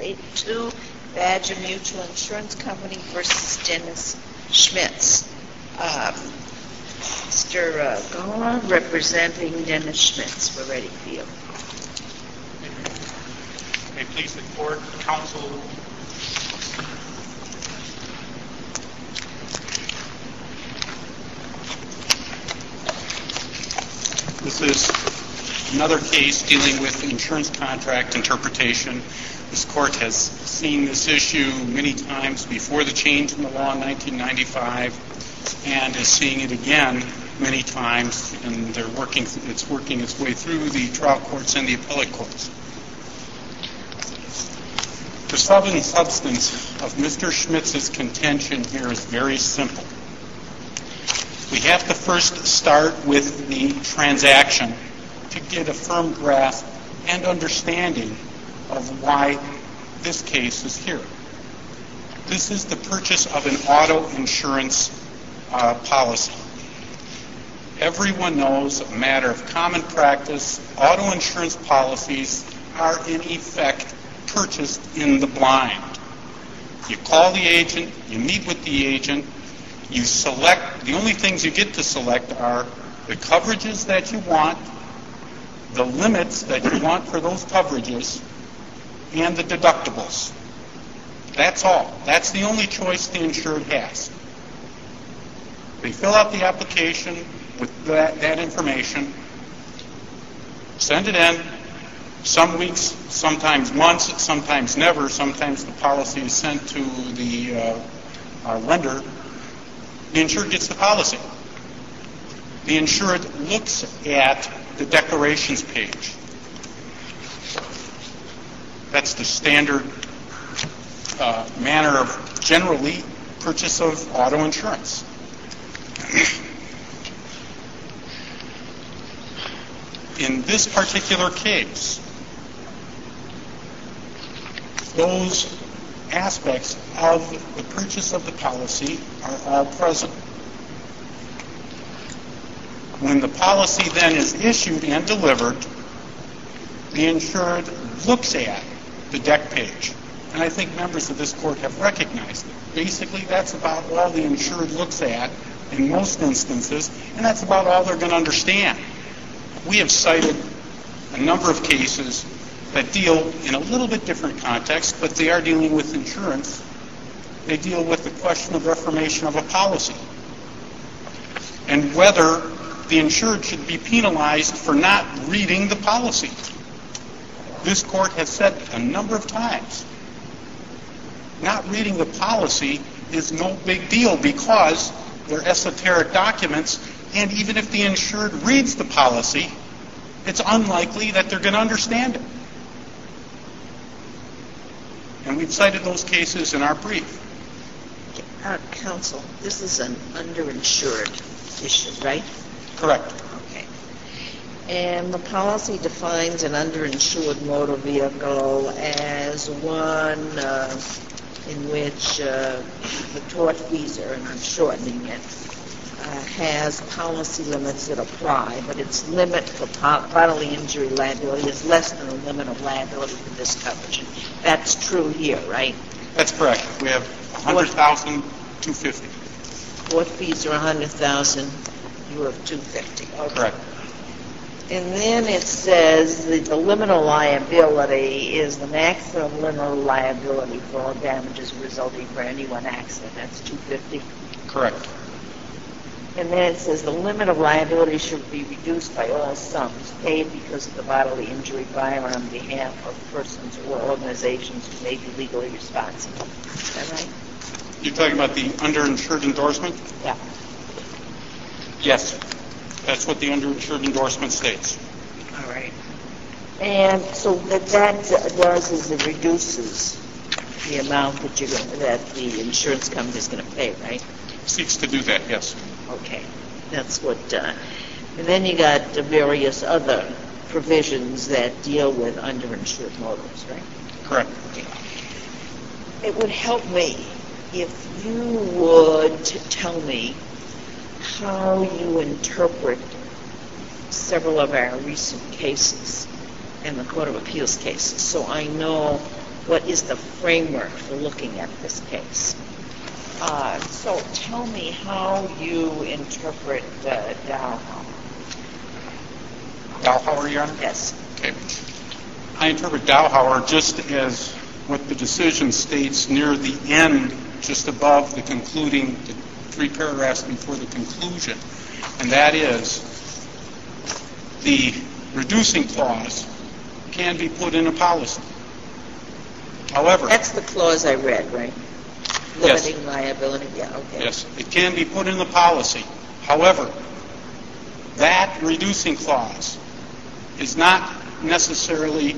82, Badger Mutual Insurance Company versus Dennis Schmitz. Mr. Gala, representing Dennis Schmitz. We're ready for you. May it please the court, counsel. This is another case dealing with insurance contract interpretation. This court has seen this issue many times before the change in the law in 1995 and is seeing it again many times, and it's working its way through the trial courts and the appellate courts. The sum and substance of Mr. Schmitz's contention here is very simple. We have to first start with the transaction to get a firm grasp and understanding of why this case is here. This is the purchase of an auto insurance policy. Everyone knows, a matter of common practice, auto insurance policies are in effect purchased in the blind. You call the agent, you meet with the agent, you select, the only things you get to select are the coverages that you want, the limits that you want for those coverages, and the deductibles. That's all. That's the only choice the insured has. They fill out the application with that information, send it in. Some weeks, sometimes months, sometimes never. Sometimes the policy is sent to the lender. The insured gets the policy. The insured looks at the declarations page. That's the standard manner of generally purchase of auto insurance. In this particular case, those aspects of the purchase of the policy are all present. When the policy then is issued and delivered, the insured looks at the deck page. And I think members of this court have recognized it. Basically, that's about all the insured looks at in most instances, and that's about all they're going to understand. We have cited a number of cases that deal in a little bit different context, but they are dealing with insurance. They deal with the question of reformation of a policy and whether the insured should be penalized for not reading the policy. This court has said a number of times, not reading the policy is no big deal because they're esoteric documents, and even if the insured reads the policy, it's unlikely that they're going to understand it. And we've cited those cases in our brief. Counsel, this is an underinsured issue, right? Correct. Okay. And the policy defines an underinsured motor vehicle as one in which the tortfeasor, and I'm shortening it, has policy limits that apply, but its limit for bodily injury liability is less than the limit of liability for this coverage. That's true here, right? That's correct. We have 100,000, 250. Tortfeasor 100,000, you have 250. Okay. Correct. And then it says that the limit of liability is the maximum limit of liability for all damages resulting from any one accident. That's 250. Correct. And then it says the limit of liability should be reduced by all sums paid because of the bodily injury by or on behalf of persons or organizations who may be legally responsible. Is that right? You're talking about the underinsured endorsement? Yeah. Yes. That's what the underinsured endorsement states. All right. And so what that does is it reduces the amount that the insurance company is going to pay, right? Seeks to do that, yes. Okay. That's what... and then you got various other provisions that deal with underinsured motors, right? Correct. Okay. It would help me if you would tell me how you interpret several of our recent cases and the Court of Appeals cases, so I know what is the framework for looking at this case. So tell me how you interpret Dowhauer. Dowhauer, Your Honor? Yes. Okay. I interpret Dowhauer just as what the decision states near the end, just above the concluding, the 3 paragraphs before the conclusion, and that is the reducing clause can be put in a policy. However, that's the clause I read, right? Yes. Limiting liability. Yeah. Okay. Yes, it can be put in the policy. However, that reducing clause does not necessarily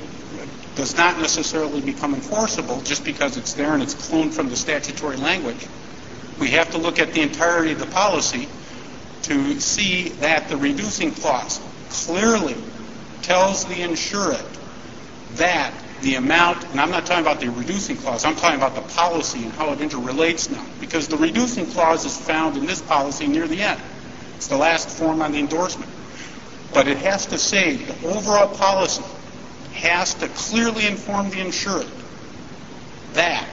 become enforceable just because it's there and it's cloned from the statutory language. We have to look at the entirety of the policy to see that the reducing clause clearly tells the insured that the amount, and I'm not talking about the reducing clause, I'm talking about the policy and how it interrelates now, because the reducing clause is found in this policy near the end. It's the last form on the endorsement. But it has to say the overall policy has to clearly inform the insured that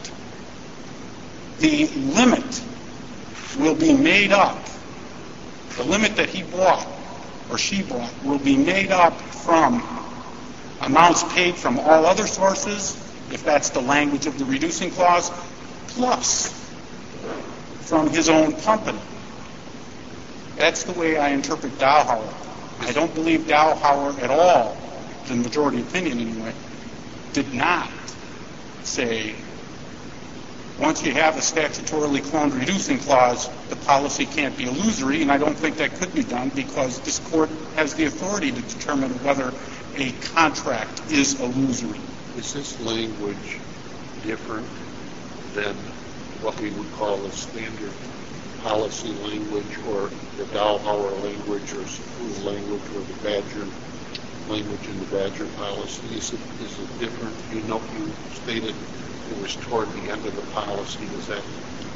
the limit will be made up, the limit that he bought or she bought will be made up from amounts paid from all other sources, if that's the language of the reducing clause, plus from his own company. That's the way I interpret Dowhauer. I don't believe Dowhauer at all, the majority opinion anyway, did not say once you have a statutorily cloned reducing clause, the policy can't be illusory, and I don't think that could be done because this court has the authority to determine whether a contract is illusory. Is this language different than what we would call a standard policy language or the Dowhauer language or Sapu language or the Badger language in the Badger policy? Is it different? You stated it was toward the end of the policy. Is that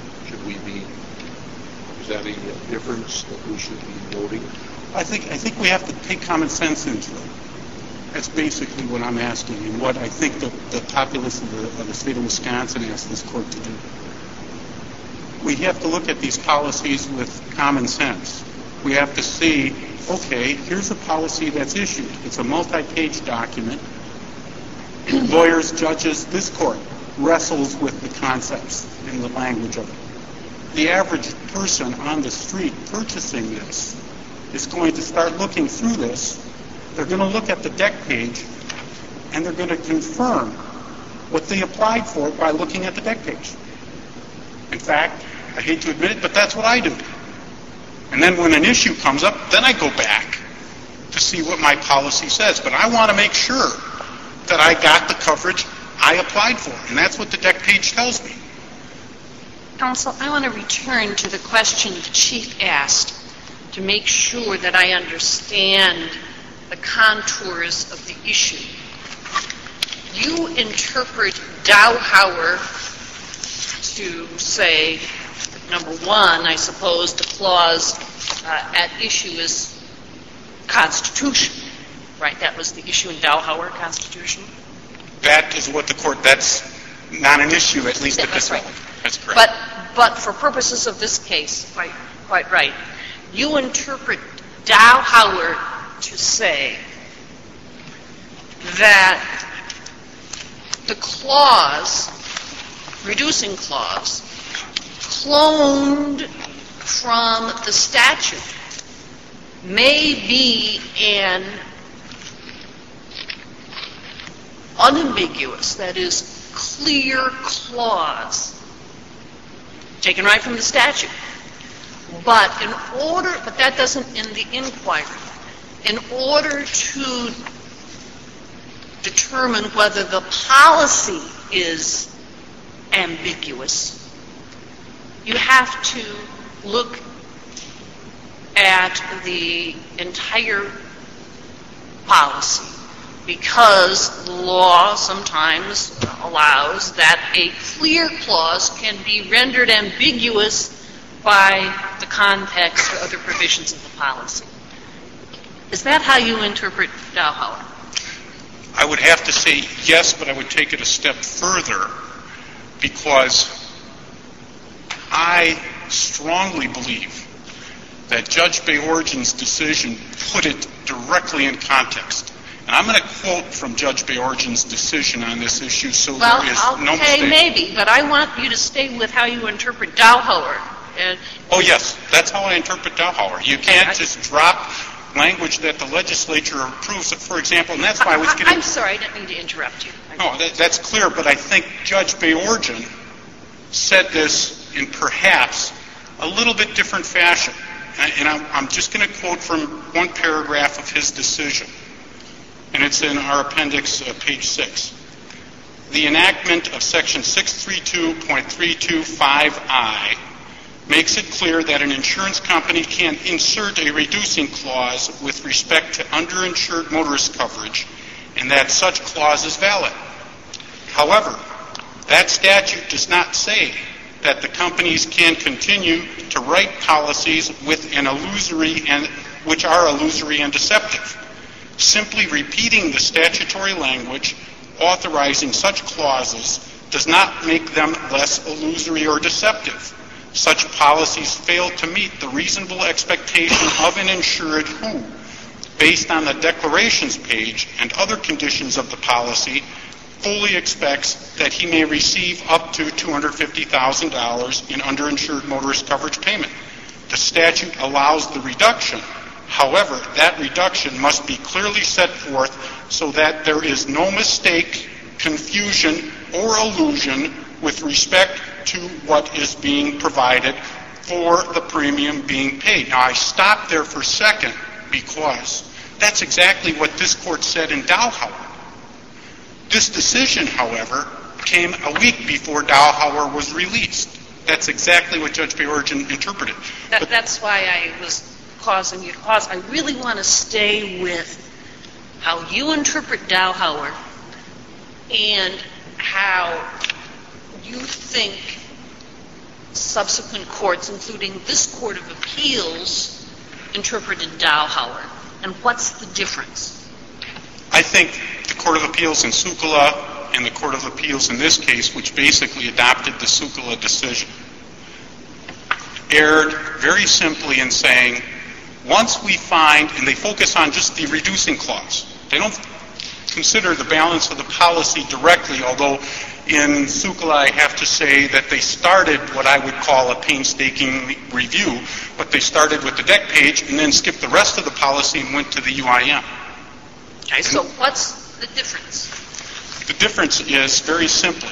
a difference that we should be noting? I think we have to take common sense into it. That's basically what I'm asking and what I think the populace of the state of Wisconsin asked this court to do. We have to look at these policies with common sense. We have to see, okay, here's a policy that's issued. It's a multi-page document. Lawyers, judges, this court wrestles with the concepts and the language of it. The average person on the street purchasing this is going to start looking through this. They're going to look at the deck page and they're going to confirm what they applied for by looking at the deck page. In fact, I hate to admit it, but that's what I do. And then when an issue comes up, then I go back to see what my policy says. But I want to make sure that I got the coverage I applied for. And that's what the deck page tells me. Counsel, I want to return to the question the Chief asked to make sure that I understand the contours of the issue. You interpret Dowhauer to say, number one, I suppose the clause at issue is Constitution, right? That was the issue in Dowhauer, Constitution? That is what the court, that's not an issue, at least at this point. That's correct. But for purposes of this case, quite right, you interpret Dowhauer to say that the clause, reducing clause, cloned from the statute may be an unambiguous, that is, clear clause taken right from the statute. But that doesn't end the inquiry. In order to determine whether the policy is ambiguous, you have to look at the entire policy, because the law sometimes allows that a clear clause can be rendered ambiguous by the context or other provisions of the policy. Is that how you interpret Dowhauer? I would have to say yes, but I would take it a step further because I strongly believe that Judge Bajorgen's decision put it directly in context. And I'm going to quote from Judge Bajorgen's decision on this issue so there is no mistake. Okay, maybe, but I want you to stay with how you interpret Dowhauer. Oh, yes, that's how I interpret Dowhauer. You can't just drop language that the legislature approves of, for example, and that's why I was getting... I'm sorry, I didn't mean to interrupt you. No, that's clear, but I think Judge Bajorgen said this in perhaps a little bit different fashion. And I'm just going to quote from one paragraph of his decision. And it's in our appendix, page 6. The enactment of section 632.325I makes it clear that an insurance company can insert a reducing clause with respect to underinsured motorist coverage, and that such clause is valid. However, that statute does not say that the companies can continue to write policies with an illusory which are illusory and deceptive. Simply repeating the statutory language authorizing such clauses does not make them less illusory or deceptive. Such policies fail to meet the reasonable expectation of an insured who, based on the declarations page and other conditions of the policy, fully expects that he may receive up to $250,000 in underinsured motorist coverage payment. The statute allows the reduction. However, that reduction must be clearly set forth so that there is no mistake, confusion, or illusion with respect to what is being provided for the premium being paid. Now, I stopped there for a second because that's exactly what this court said in Dowhauer. This decision, however, came a week before Dowhauer was released. That's exactly what Judge Bajorgen interpreted. That's why I was causing you to pause. I really want to stay with how you interpret Dowhauer and how you think subsequent courts, including this Court of Appeals, interpreted Dowhauer. And what's the difference? I think the Court of Appeals in Sukala and the Court of Appeals in this case, which basically adopted the Sukala decision, erred very simply in saying, once we find, and they focus on just the reducing clause. They don't consider the balance of the policy directly, although in Sukala I have to say that they started what I would call a painstaking review, but they started with the deck page and then skipped the rest of the policy and went to the UIM. Okay, so what's the difference? The difference is very simply,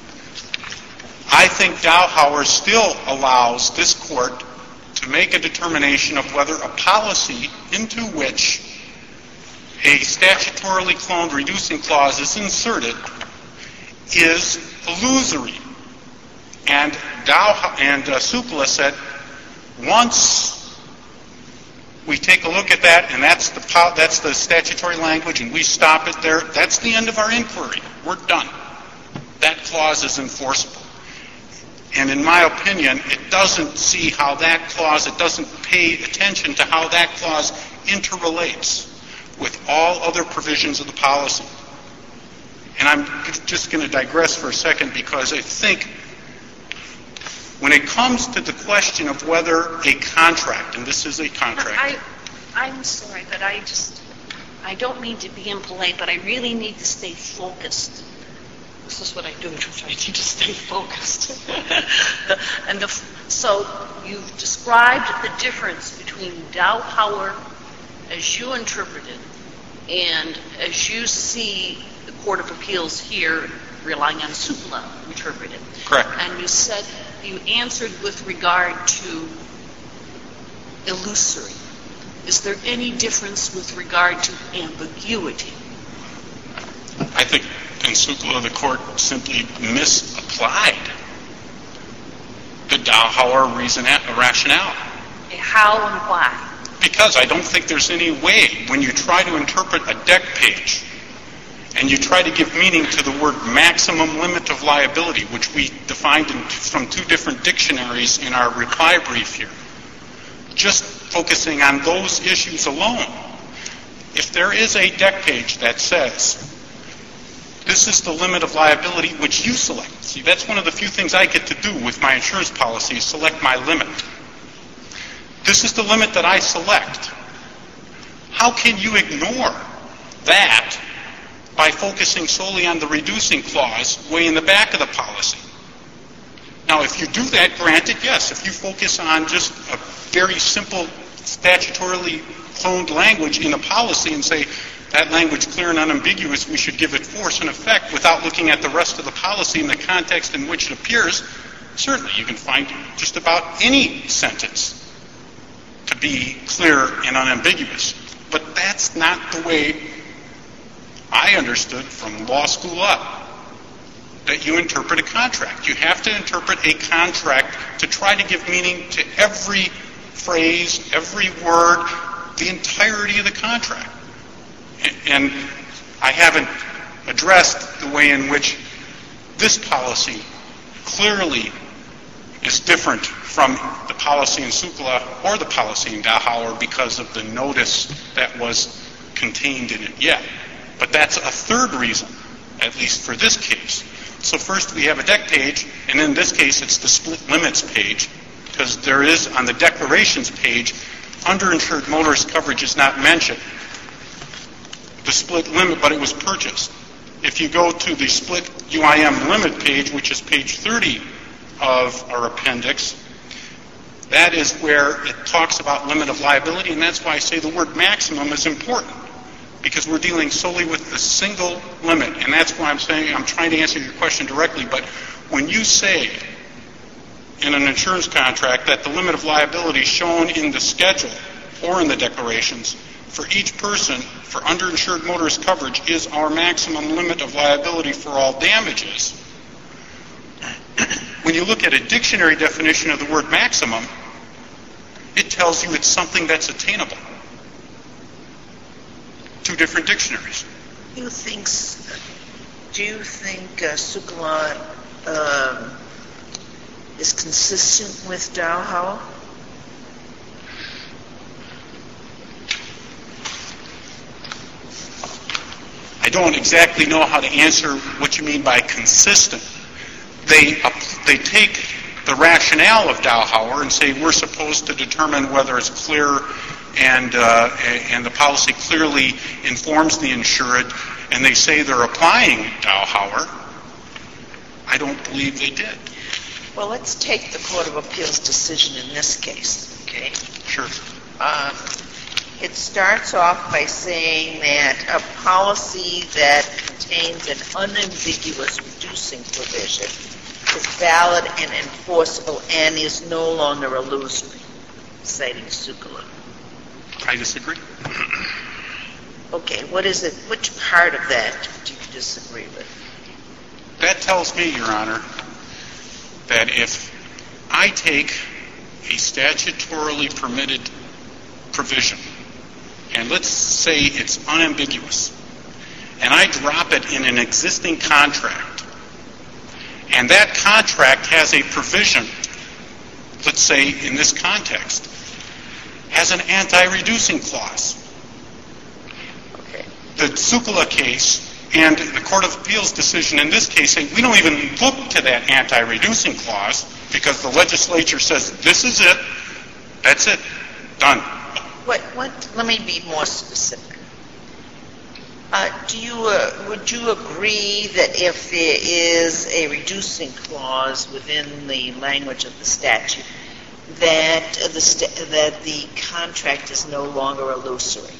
I think Dowhauer still allows this court to make a determination of whether a policy into which a statutorily cloned reducing clause is inserted is illusory. And Sukala said, once we take a look at that, and that's the statutory language, and we stop it there, that's the end of our inquiry. We're done. That clause is enforceable. And in my opinion, it doesn't see how that clause, it doesn't pay attention to how that clause interrelates with all other provisions of the policy. And I'm just going to digress for a second because I think when it comes to the question of whether a contract, and this is a contract. I'm sorry, but I don't mean to be impolite, but I really need to stay focused. This is what I do, I need to stay focused. So you've described the difference between Dowhauer as you interpret it and as you see the Court of Appeals here relying on Sukala interpret it. Correct. And you said you answered with regard to illusory. Is there any difference with regard to ambiguity? I think in Sukala the court simply misapplied the Dowhauer rationale. How and why? Because I don't think there's any way when you try to interpret a deck page and you try to give meaning to the word maximum limit of liability, which we defined from two different dictionaries in our reply brief here, just focusing on those issues alone. If there is a deck page that says This is the limit of liability which you select. See, that's one of the few things I get to do with my insurance policy is select my limit. This is the limit that I select. How can you ignore that by focusing solely on the reducing clause way in the back of the policy? Now, if you do that, granted, yes, if you focus on just a very simple statutorily cloned language in a policy and say, that language clear and unambiguous, we should give it force and effect without looking at the rest of the policy in the context in which it appears, certainly you can find just about any sentence to be clear and unambiguous. But that's not the way I understood from law school up that you interpret a contract. You have to interpret a contract to try to give meaning to every phrase, every word, the entirety of the contract. And I haven't addressed the way in which this policy clearly is different from the policy in Sukala or the policy in Dachauer because of the notice that was contained in it yet. But that's a third reason, at least for this case. So first we have a deck page, and in this case it's the split limits page, because there is on the declarations page, underinsured motorist coverage is not mentioned. The split limit, but it was purchased. If you go to the split UIM limit page, which is page 30 of our appendix, that is where it talks about limit of liability, and that's why I say the word maximum is important, because we're dealing solely with the single limit, and that's why I'm saying I'm trying to answer your question directly, but when you say in an insurance contract that the limit of liability shown in the schedule or in the declarations for each person for underinsured motorist coverage is our maximum limit of liability for all damages, when you look at a dictionary definition of the word maximum, it tells you it's something that's attainable. Two different dictionaries. Do you think Sukala is consistent with Dachauer? I don't exactly know how to answer what you mean by consistent. They take the rationale of Dachauer and say we're supposed to determine whether it's clear and the policy clearly informs the insured, and they say they're applying Dachauer. I don't believe they did. Well, let's take the Court of Appeals decision in this case, okay? Sure. It starts off by saying that a policy that contains an unambiguous reducing provision is valid and enforceable and is no longer illusory, citing Sukala. I disagree. Okay, what is it? Which part of that do you disagree with? That tells me, Your Honor, that if I take a statutorily permitted provision, and let's say it's unambiguous, and I drop it in an existing contract, and that contract has a provision, let's say in this context, has an anti-reducing clause. Okay. The Sukala case and the Court of Appeals decision in this case say we don't even look to that anti-reducing clause because the legislature says this is it, that's it, done. Let me be more specific. Would you agree that if there is a reducing clause within the language of the statute, that the contract is no longer illusory?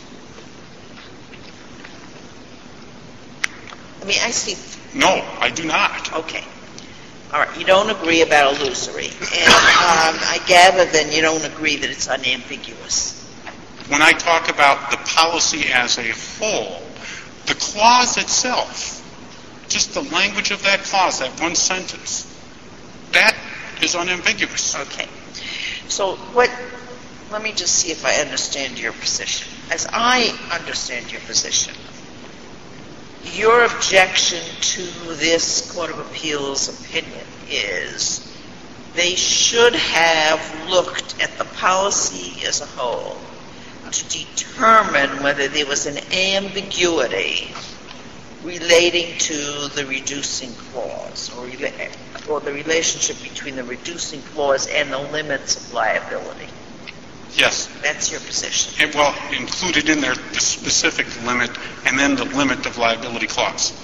I mean, I see. No, I do not. Okay. All right. You don't agree about illusory. And I gather then you don't agree that it's unambiguous. When I talk about the policy as a whole, the clause itself, just the language of that clause, that one sentence, that is unambiguous. Okay. So let me just see if I understand your position. As I understand your position, your objection to this Court of Appeals opinion is they should have looked at the policy as a whole to determine whether there was an ambiguity relating to the reducing clause, or the relationship between the reducing clause and the limits of liability. Yes. That's your position. And, well, included in there the specific limit and then the limit of liability clause.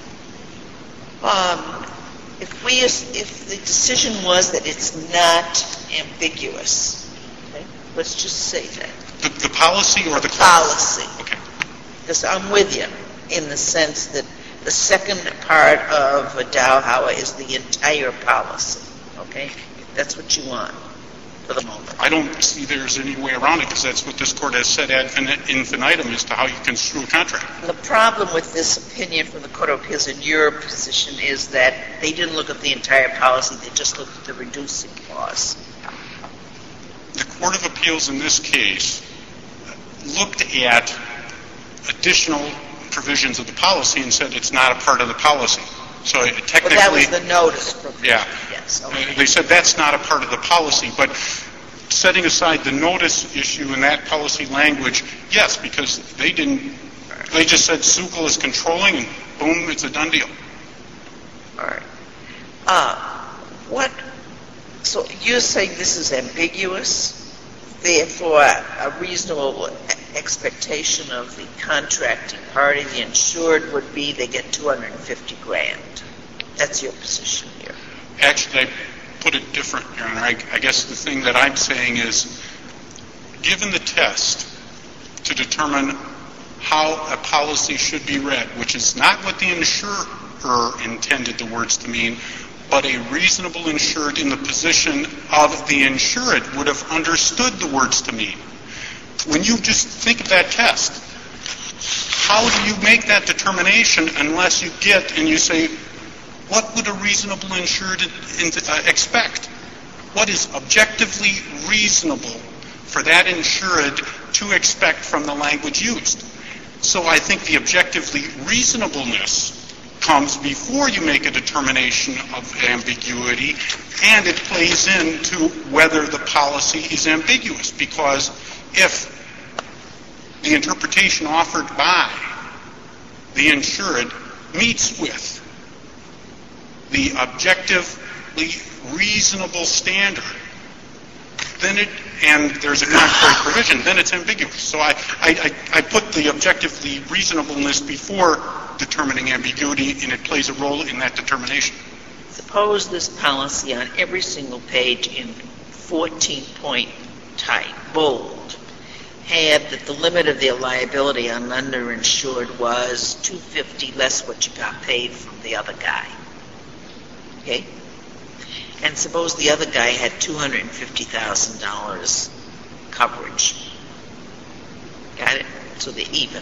If the decision was that it's not ambiguous, okay, let's just say that. The policy or the clause? Policy. Okay. Because I'm with you in the sense that the second part of Dalhauer is the entire policy, okay? That's what you want for the moment. I don't see there's any way around it because that's what this court has said ad infinitum as to how you construe a contract. The problem with this opinion from the Court of Appeals in your position is that they didn't look at the entire policy, they just looked at the reducing clause. The Court of Appeals in this case looked at additional provisions of the policy and said it's not a part of the policy. So technically... But that was the notice provision. Yeah. Yes, okay. They said that's not a part of the policy, but setting aside the notice issue in that policy language, yes, because they just said Sukal is controlling and boom, it's a done deal. All right. So you're saying this is ambiguous, therefore a reasonable expectation of the contracting party, the insured, would be they get $250,000. That's your position here. Actually, I put it different, Your Honor. I guess the thing that I'm saying is, given the test to determine how a policy should be read, which is not what the insurer intended the words to mean, but a reasonable insured in the position of the insured would have understood the words to mean. When you just think of that test, how do you make that determination unless you get and you say, what would a reasonable insured expect? What is objectively reasonable for that insured to expect from the language used? So I think the objectively reasonableness comes before you make a determination of ambiguity, and it plays into whether the policy is ambiguous, because if the interpretation offered by the insured meets with the objectively reasonable standard, then and there's a contrary provision, then it's ambiguous. So I put the objectively reasonableness before determining ambiguity, and it plays a role in that determination. Suppose this policy on every single page in 14-point type, bold, had that the limit of their liability on underinsured was $250 less what you got paid from the other guy. Okay? And suppose the other guy had $250,000 coverage. Got it? So they're even.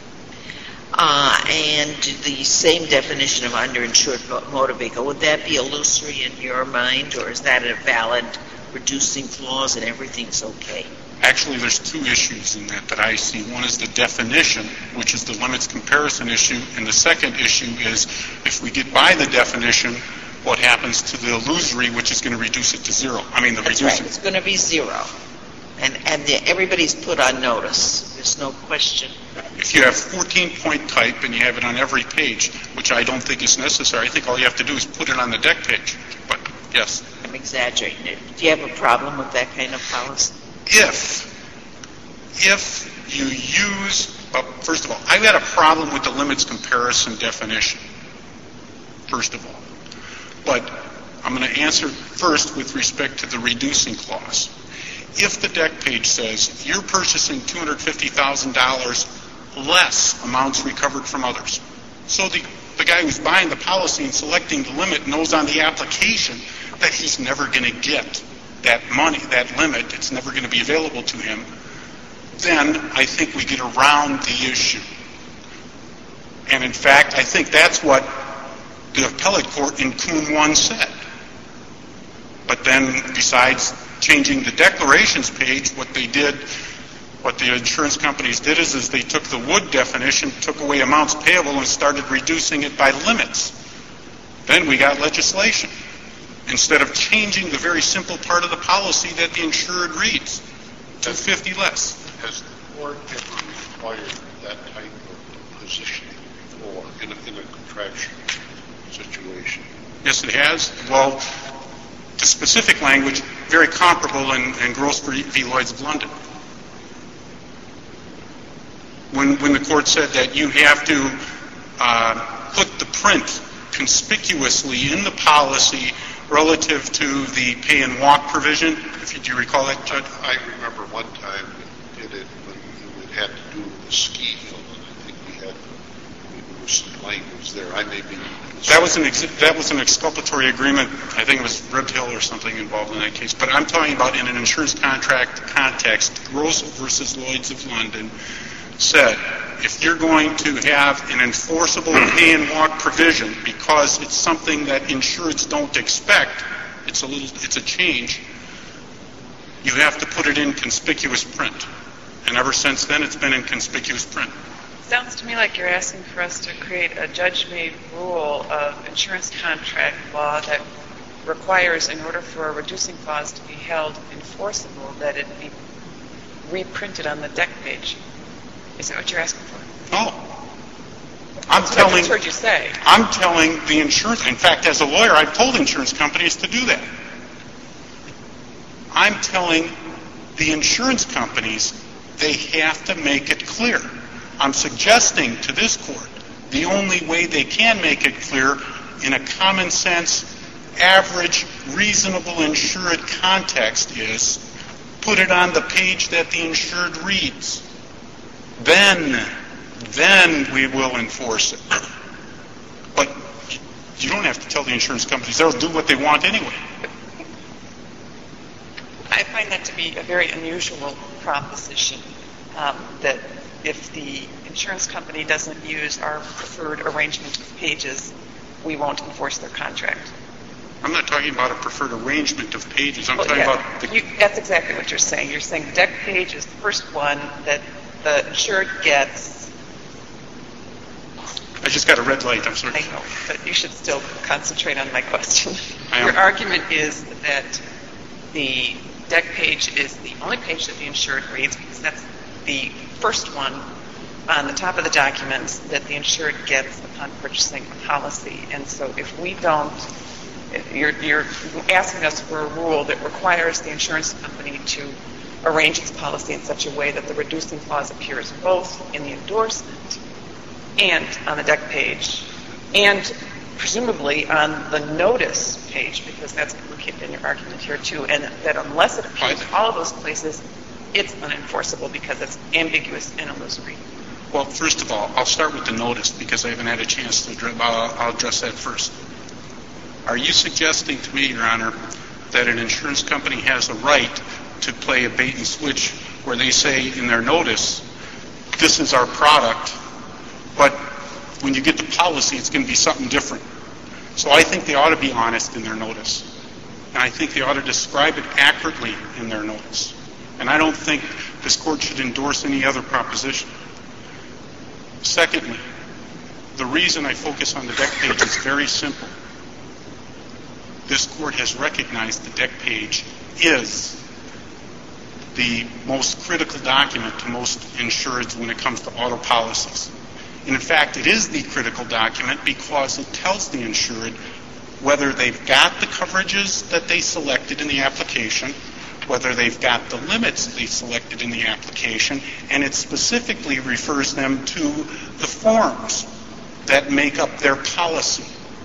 And the same definition of underinsured motor vehicle, would that be illusory in your mind, or is that a valid reducing clause and everything's okay? Actually, there's two issues in that I see. One is the definition, which is the limits comparison issue, and the second issue is if we get by the definition, what happens to the illusory, which is going to reduce it to zero. That's right. It's going to be zero. And everybody's put on notice. There's no question. If you have 14-point type and you have it on every page, which I don't think is necessary, I think all you have to do is put it on the deck page. But, yes. I'm exaggerating it. Do you have a problem with that kind of policy? If you use, first of all, I've got a problem with the limits comparison definition, first of all. But I'm going to answer first with respect to the reducing clause. If the deck page says you're purchasing $250,000 less amounts recovered from others, so the guy who's buying the policy and selecting the limit knows on the application that he's never going to get that money, that limit, it's never going to be available to him, then I think we get around the issue. And in fact, I think that's what the appellate court in Kuhn 1 said. But then, besides changing the declarations page, what the insurance companies did is they took the Wood definition, took away amounts payable, and started reducing it by limits. Then we got legislation, instead of changing the very simple part of the policy that the insured reads, $250 less. Has the court ever required that type of positioning before? in a contraction situation. Yes, it has. Well, the specific language, very comparable in Gross v. Lloyd's of London. When the court said that you have to put the print conspicuously in the policy relative to the pay and walk provision. Do you recall that, Judge? I remember one time we did it when it had to do with the ski hill, and I think there was some language there. I may be... That was an exculpatory agreement. I think it was Ribbed Hill or something involved in that case. But I'm talking about in an insurance contract context, Gross v. Lloyd's of London said, if you're going to have an enforceable pay and walk provision because it's something that insureds don't expect, it's a change, you have to put it in conspicuous print. And ever since then, it's been in conspicuous print. Sounds to me like you're asking for us to create a judge-made rule of insurance contract law that requires, in order for a reducing clause to be held enforceable, that it be reprinted on the deck page. Is that what you're asking for? No. That's what I just heard you say. I'm telling the insurance, in fact, as a lawyer, I've told insurance companies to do that. I'm telling the insurance companies they have to make it clear. I'm suggesting to this court the only way they can make it clear in a common sense, average, reasonable insured context is put it on the page that the insured reads. Then we will enforce it. But you don't have to tell the insurance companies. They'll do what they want anyway. I find that to be a very unusual proposition, that if the insurance company doesn't use our preferred arrangement of pages, we won't enforce their contract. I'm not talking about a preferred arrangement of pages. I'm talking about... That's exactly what you're saying. You're saying the deck page is the first one that the insured gets. I just got a red light. I'm sorry. I know, but you should still concentrate on my question. I am. Your argument is that the deck page is the only page that the insured reads because that's the first one on the top of the documents that the insured gets upon purchasing a policy. And so if we don't, you're asking us for a rule that requires the insurance company to arrange its policy in such a way that the reducing clause appears both in the endorsement and on the deck page, and presumably on the notice page, because that's implicated in your argument here too, and that unless it appears in all of those places, it's unenforceable because it's ambiguous and illusory. Well, first of all, I'll start with the notice because I haven't had a chance to address. I'll address that first. Are you suggesting to me, Your Honor, that an insurance company has a right to play a bait and switch where they say in their notice, this is our product, but when you get the policy, it's going to be something different? So I think they ought to be honest in their notice. And I think they ought to describe it accurately in their notice. And I don't think this court should endorse any other proposition. Secondly, the reason I focus on the deck page is very simple. This court has recognized the deck page is the most critical document to most insureds when it comes to auto policies. And in fact, it is the critical document because it tells the insured whether they've got the coverages that they selected in the application, whether they've got the limits they selected in the application, and it specifically refers them to the forms that make up their policy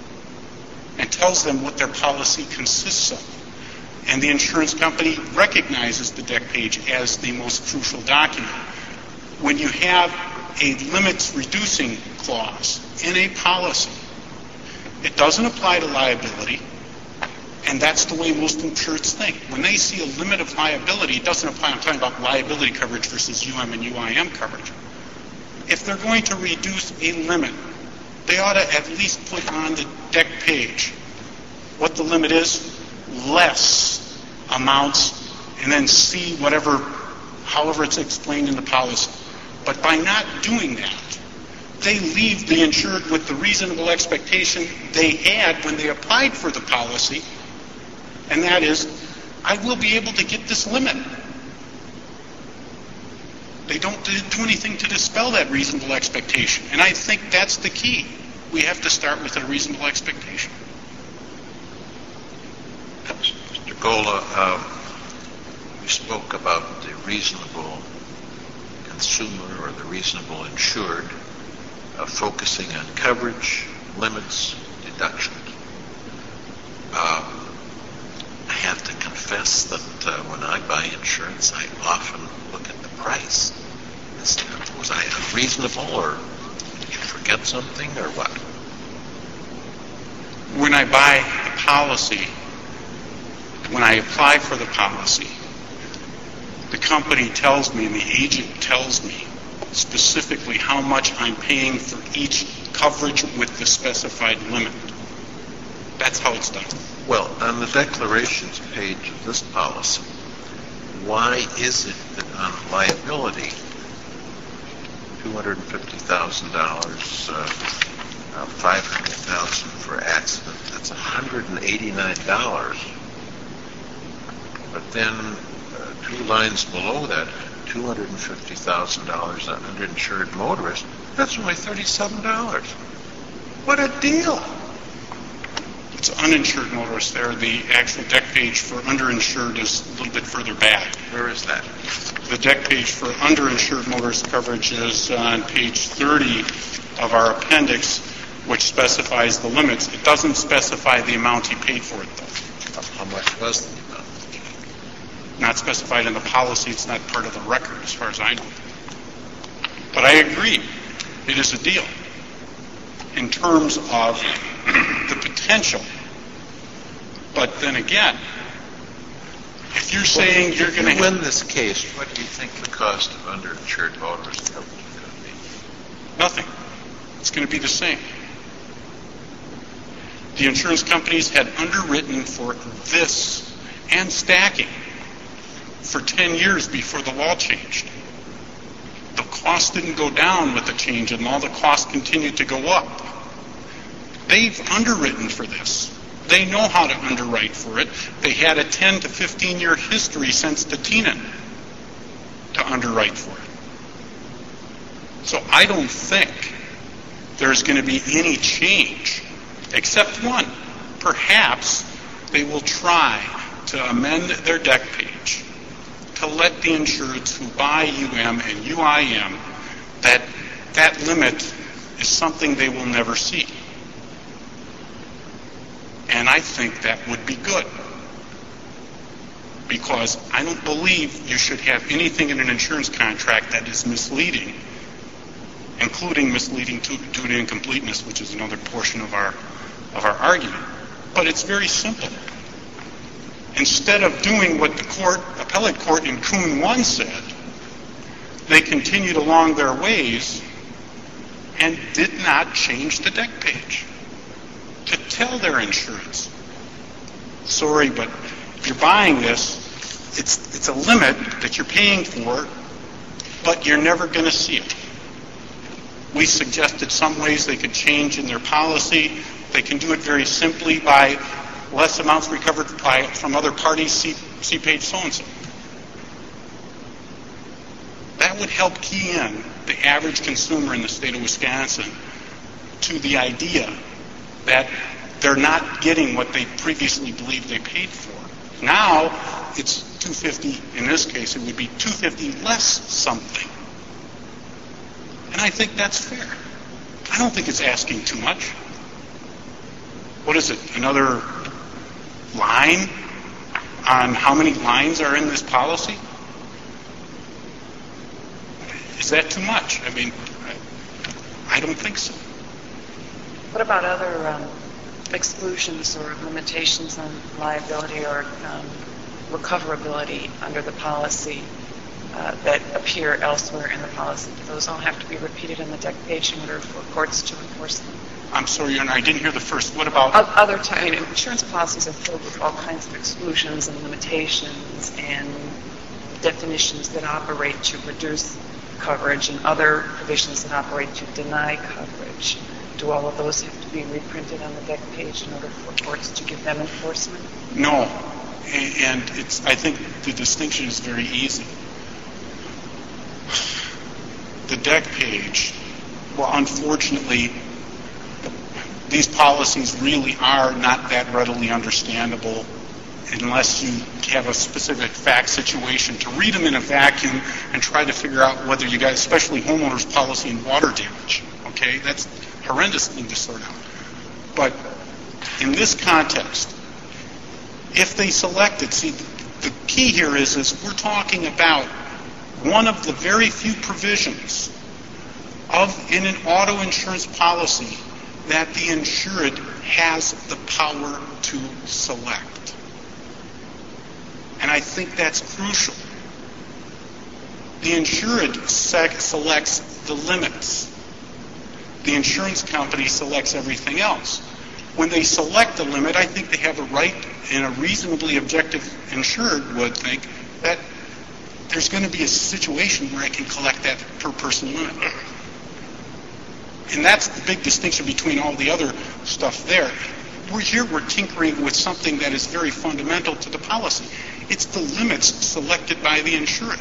and tells them what their policy consists of. And the insurance company recognizes the deck page as the most crucial document. When you have a limits reducing clause in a policy, it doesn't apply to liability, and that's the way most insureds think. When they see a limit of liability, it doesn't apply. I'm talking about liability coverage versus UM and UIM coverage. If they're going to reduce a limit, they ought to at least put on the deck page what the limit is, less amounts, and then see however it's explained in the policy. But by not doing that, they leave the insured with the reasonable expectation they had when they applied for the policy, and that is, I will be able to get this limit. They don't do anything to dispel that reasonable expectation, and I think that's the key. we have to start with a reasonable expectation. Mr. Gola, we spoke about the reasonable consumer or the reasonable insured focusing on coverage, limits, deductions. I have to confess that when I buy insurance, I often look at the price. Was I unreasonable, or did you forget something, or what? When I buy a policy, when I apply for the policy, the company tells me and the agent tells me specifically how much I'm paying for each coverage with the specified limit. That's how it's done. Well, on the declarations page of this policy, why is it that on liability, $250,000, $500,000 for accident, that's $189. But then 2 lines below that, $250,000 on underinsured motorist, that's only $37. What a deal! It's uninsured motorists there. The actual deck page for underinsured is a little bit further back. Where is that? The deck page for underinsured motorist coverage is on page 30 of our appendix, which specifies the limits. It doesn't specify the amount he paid for it, though. How much was the amount? Not specified in the policy. It's not part of the record, as far as I know. But I agree. It is a deal in terms of the potential. But then again, if you're saying you're going to win this case, what do you think the cost of underinsured motorist coverage is going to be? Nothing. It's going to be the same. The insurance companies had underwritten for this and stacking for 10 years before the law changed. The cost didn't go down with the change in law. The cost continued to go up. They've underwritten for this. They know how to underwrite for it. They had a 10 to 15 year history since Totinen to underwrite for it. So I don't think there's going to be any change, except one. Perhaps they will try to amend their deck page to let the insureds who buy UM and UIM that limit is something they will never see. And I think that would be good, because I don't believe you should have anything in an insurance contract that is misleading, including misleading due to incompleteness, which is another portion of our argument. But it's very simple. Instead of doing what the appellate court in Kuhn 1 said, they continued along their ways and did not change the deck page to tell their insurance, sorry, but you're buying this, it's a limit that you're paying for, but you're never going to see it. We suggested some ways they could change in their policy. They can do it very simply by less amounts recovered from other parties, see page so-and-so. That would help key in the average consumer in the state of Wisconsin to the idea that they're not getting what they previously believed they paid for. Now, it's $250. In this case, it would be $250 less something. And I think that's fair. I don't think it's asking too much. What is it, another line on how many lines are in this policy? Is that too much? I mean, I don't think so. What about other exclusions or limitations on liability or recoverability under the policy that appear elsewhere in the policy? Do those all have to be repeated on the deck page in order for courts to enforce them? I'm sorry, Your Honor, I didn't hear the first. What about? Insurance policies are filled with all kinds of exclusions and limitations and definitions that operate to reduce coverage and other provisions that operate to deny coverage. Do all of those have to be reprinted on the deck page in order for courts to give them enforcement? No. And I think the distinction is very easy. The deck page, well, unfortunately, these policies really are not that readily understandable unless you have a specific fact situation to read them in a vacuum and try to figure out whether you got, especially homeowners policy and water damage. Okay, that's a horrendous thing to sort out. But in this context, if they selected, see, the key here is we're talking about one of the very few provisions in an auto insurance policy that the insured has the power to select. And I think that's crucial. The insured selects the limits. The insurance company selects everything else. When they select the limit, I think they have a right, and a reasonably objective insured would think, that there's going to be a situation where I can collect that per person limit. And that's the big distinction between all the other stuff there. We're tinkering with something that is very fundamental to the policy. It's the limits selected by the insured.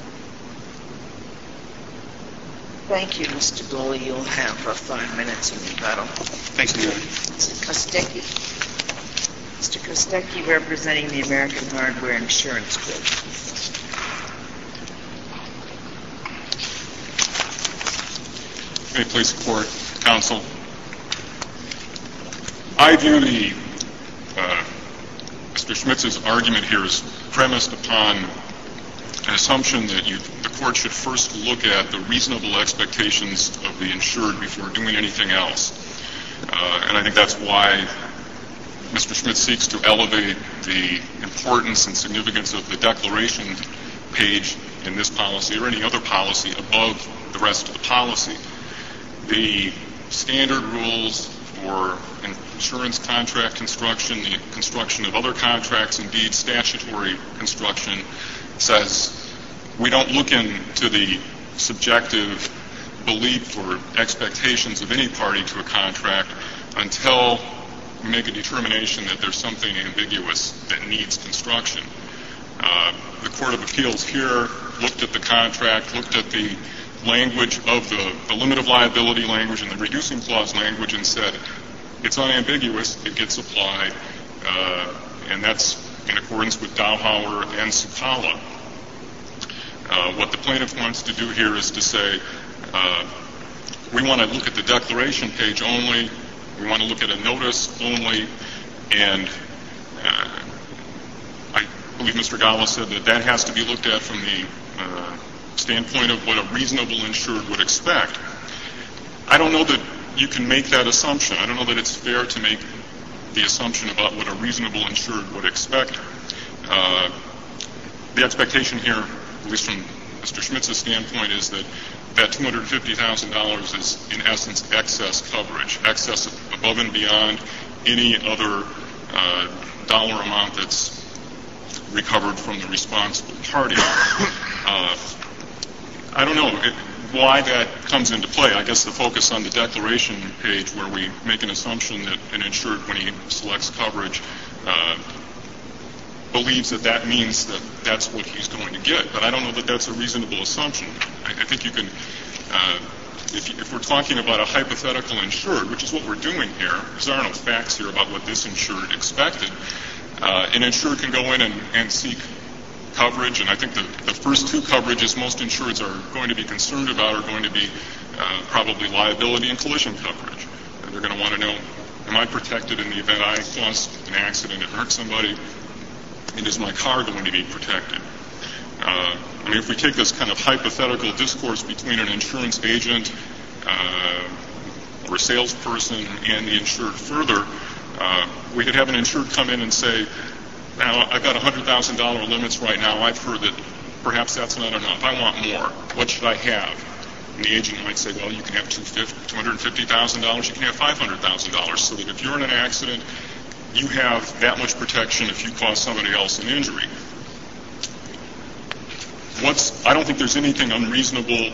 Thank you, Mr. Goley. You'll have 5 minutes in rebuttal. Thank you. Mr. Kostecki. Mr. Kostecki, representing the American Hardware Insurance Group. May it please the Court, Counsel. I view Mr. Schmitz's argument here is premised upon an assumption that the Court should first look at the reasonable expectations of the insured before doing anything else. And I think that's why Mr. Schmitz seeks to elevate the importance and significance of the declaration page in this policy or any other policy above the rest of the policy. The standard rules for insurance contract construction, the construction of other contracts, indeed statutory construction, says we don't look into the subjective belief or expectations of any party to a contract until we make a determination that there's something ambiguous that needs construction. The Court of Appeals here looked at the contract, looked at the language of the limit of liability language and the reducing clause language and said it's unambiguous, it gets applied, and that's in accordance with Dowhauer and Sakala. What the plaintiff wants to do here is to say we want to look at the declaration page only, we want to look at a notice only, and I believe Mr. Gala said that has to be looked at from the standpoint of what a reasonable insured would expect. I don't know that you can make that assumption. I don't know that it's fair to make the assumption about what a reasonable insured would expect. The expectation here, at least from Mr. Schmitz's standpoint, is that $250,000 is in essence excess coverage, excess above and beyond any other dollar amount that's recovered from the responsible party. I don't know why that comes into play. I guess the focus on the declaration page where we make an assumption that an insured, when he selects coverage, believes that means that that's what he's going to get. But I don't know that that's a reasonable assumption. I think you can, if we're talking about a hypothetical insured, which is what we're doing here, because there are no facts here about what this insured expected, an insured can go in and seek coverage, and I think the first two coverages most insureds are going to be concerned about are going to be probably liability and collision coverage. And they're going to want to know, am I protected in the event I cause an accident and hurt somebody, and is my car going to be protected? I mean, if we take this kind of hypothetical discourse between an insurance agent or a salesperson and the insured further, we could have an insured come in and say, now, I've got $100,000 limits right now. I've heard that perhaps that's not enough. I want more. What should I have? And the agent might say, well, you can have $250,000. You can have $500,000. So that if you're in an accident, you have that much protection if you cause somebody else an injury. I don't think there's anything unreasonable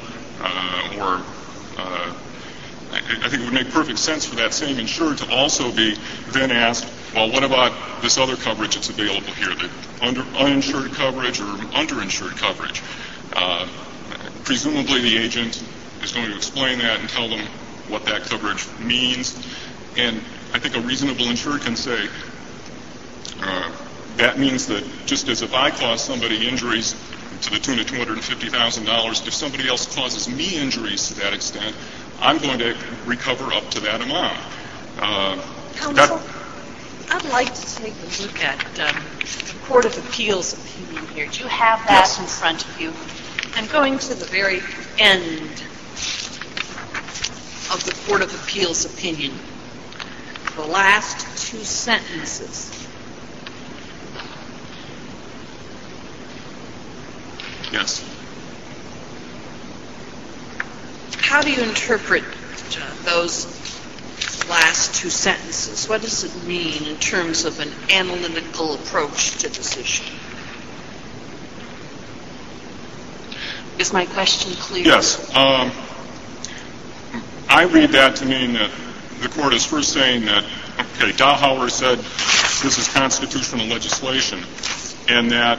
I think it would make perfect sense for that same insured to also be then asked, well, what about this other coverage that's available here, the uninsured coverage or underinsured coverage? Presumably the agent is going to explain that and tell them what that coverage means. And I think a reasonable insurer can say, that means that just as if I cause somebody injuries to the tune of $250,000, if somebody else causes me injuries to that extent, I'm going to recover up to that amount. Counsel, I'd like to take a look at the Court of Appeals opinion here. Do you have that Yes. in front of you? I'm going to the very end of the Court of Appeals opinion. The last two sentences. Yes. How do you interpret those last two sentences? What does it mean in terms of an analytical approach to this issue? Is my question clear? Yes. I read that to mean that the court is first saying that, okay, Dowhauer said this is constitutional legislation, and that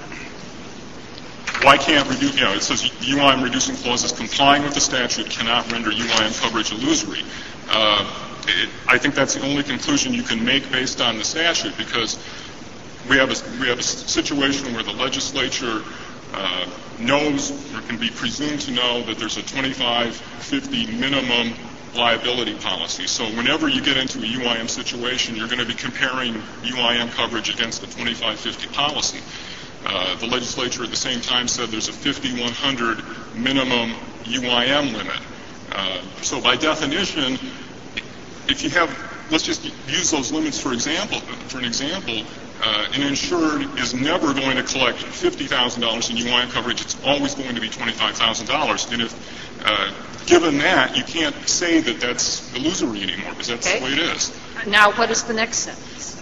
why can't it says UIM reducing clauses complying with the statute cannot render UIM coverage illusory. I think that's the only conclusion you can make based on the statute, because we have a situation where the legislature knows or can be presumed to know that there's a 25-50 minimum liability policy. So whenever you get into a UIM situation, you're going to be comparing UIM coverage against the 25-50 policy. The legislature at the same time said there's a 50-100 minimum UIM limit. So by definition, if you have, let's just use those limits for an example, an insured is never going to collect $50,000 in UIM coverage. It's always going to be $25,000. And if given that, you can't say that that's illusory anymore, because that's the way it is. Now, what is the next sentence?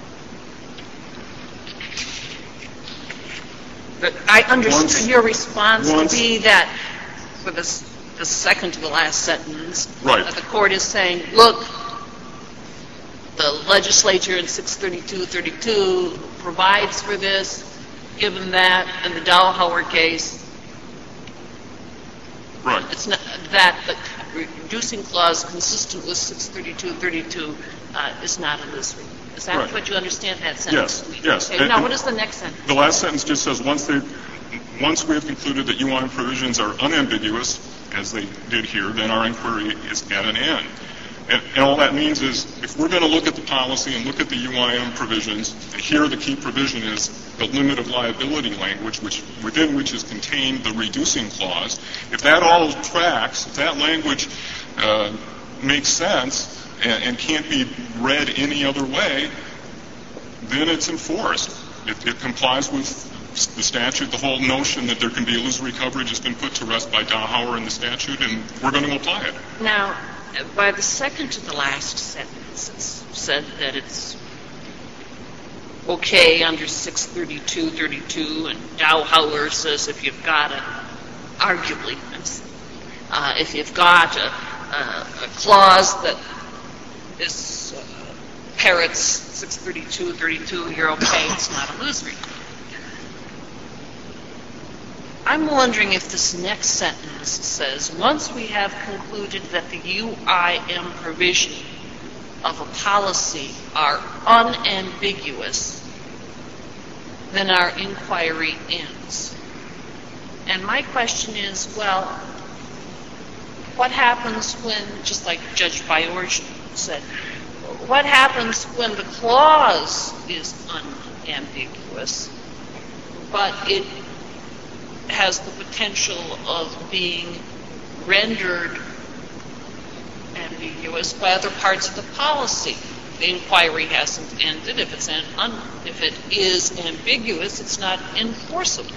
I understood your response to be that for the second to the last sentence, right, the court is saying, look, the legislature in 632-32 provides for this, given that in the Dowhauer case, right, it's not that the reducing clause consistent with 632-32 is not illusory. Is that right. what you understand that sentence to mean? Yes. Okay, now, what is the next sentence? The last sentence just says, once we have concluded that UIM provisions are unambiguous, as they did here, then our inquiry is at an end. And all that means is, if we're going to look at the policy and look at the UIM provisions, here the key provision is the limit of liability language, within which is contained the reducing clause. If that all tracks, if that language makes sense and can't be read any other way, then it's enforced. It complies with the statute. The whole notion that there can be illusory coverage has been put to rest by Dowhauer in the statute, and we're going to apply it. Now, by the second to the last sentence, it's said that it's okay under 632-32, and Dowhauer says if you've got arguably, if you've got a clause that is parrots 632-32, you're okay, it's not illusory. I'm wondering if this next sentence says, once we have concluded that the UIM provision of a policy are unambiguous, then our inquiry ends. And my question is, well, what happens when, just like Judge Byorg said, what happens when the clause is unambiguous, but it has the potential of being rendered ambiguous by other parts of the policy? The inquiry hasn't ended. If it is ambiguous, it's not enforceable.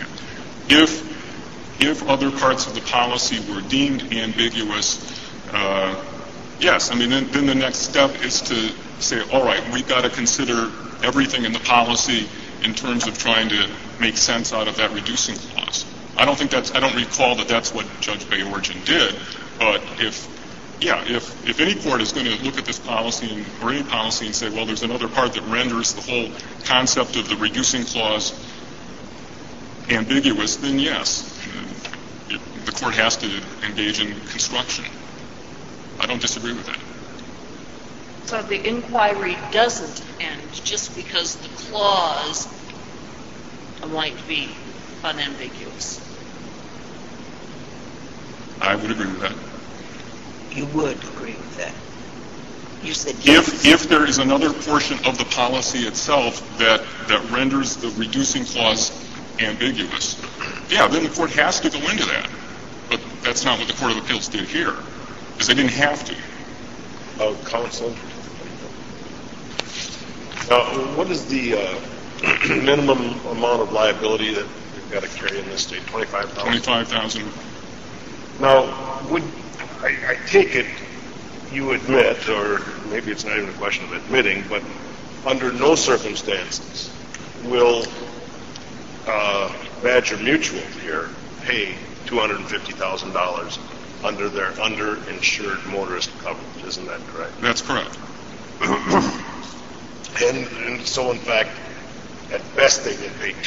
If other parts of the policy were deemed ambiguous, yes. I mean, then the next step is to say, all right, we've got to consider everything in the policy in terms of trying to make sense out of that reducing clause. I don't recall that that's what Judge Byorg did, but if any court is going to look at this policy or any policy and say, well, there's another part that renders the whole concept of the reducing clause ambiguous, then yes, the court has to engage in construction. I don't disagree with that. So the inquiry doesn't end just because the clause might be unambiguous. I would agree with that. You would agree with that? You said yes. If there is another portion of the policy itself that renders the reducing clause ambiguous, yeah, then the court has to go into that. But that's not what the Court of Appeals did here, because they didn't have to. Counsel, what is the minimum amount of liability that you've got to carry in this state? $25,000? $25,000. Now, I take it you admit, or maybe it's not even a question of admitting, but under no circumstances will Badger Mutual here pay $250,000 under their underinsured motorist coverage. Isn't that correct? That's correct. And so, in fact, at best they can pay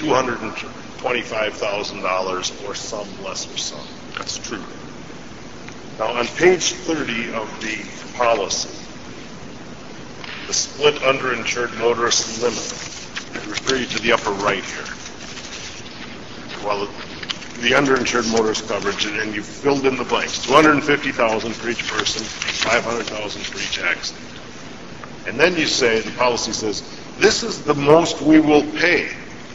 $225,000 or some lesser sum. That's true. Now, on page 30 of the policy, the split underinsured motorist limit, I refer you to the upper right here. Well, the underinsured motorist coverage, and you filled in the blanks. $250,000 for each person, $500,000 for each accident. And then you say, the policy says, this is the most we will pay.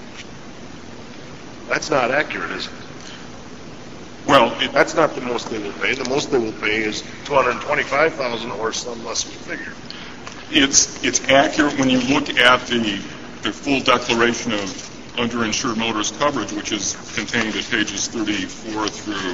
That's not accurate, is it? Well, that's not the most they will pay. The most they will pay is $225,000 or some lesser figure. It's accurate when you look at the full declaration of underinsured motorist coverage, which is contained at pages 34 through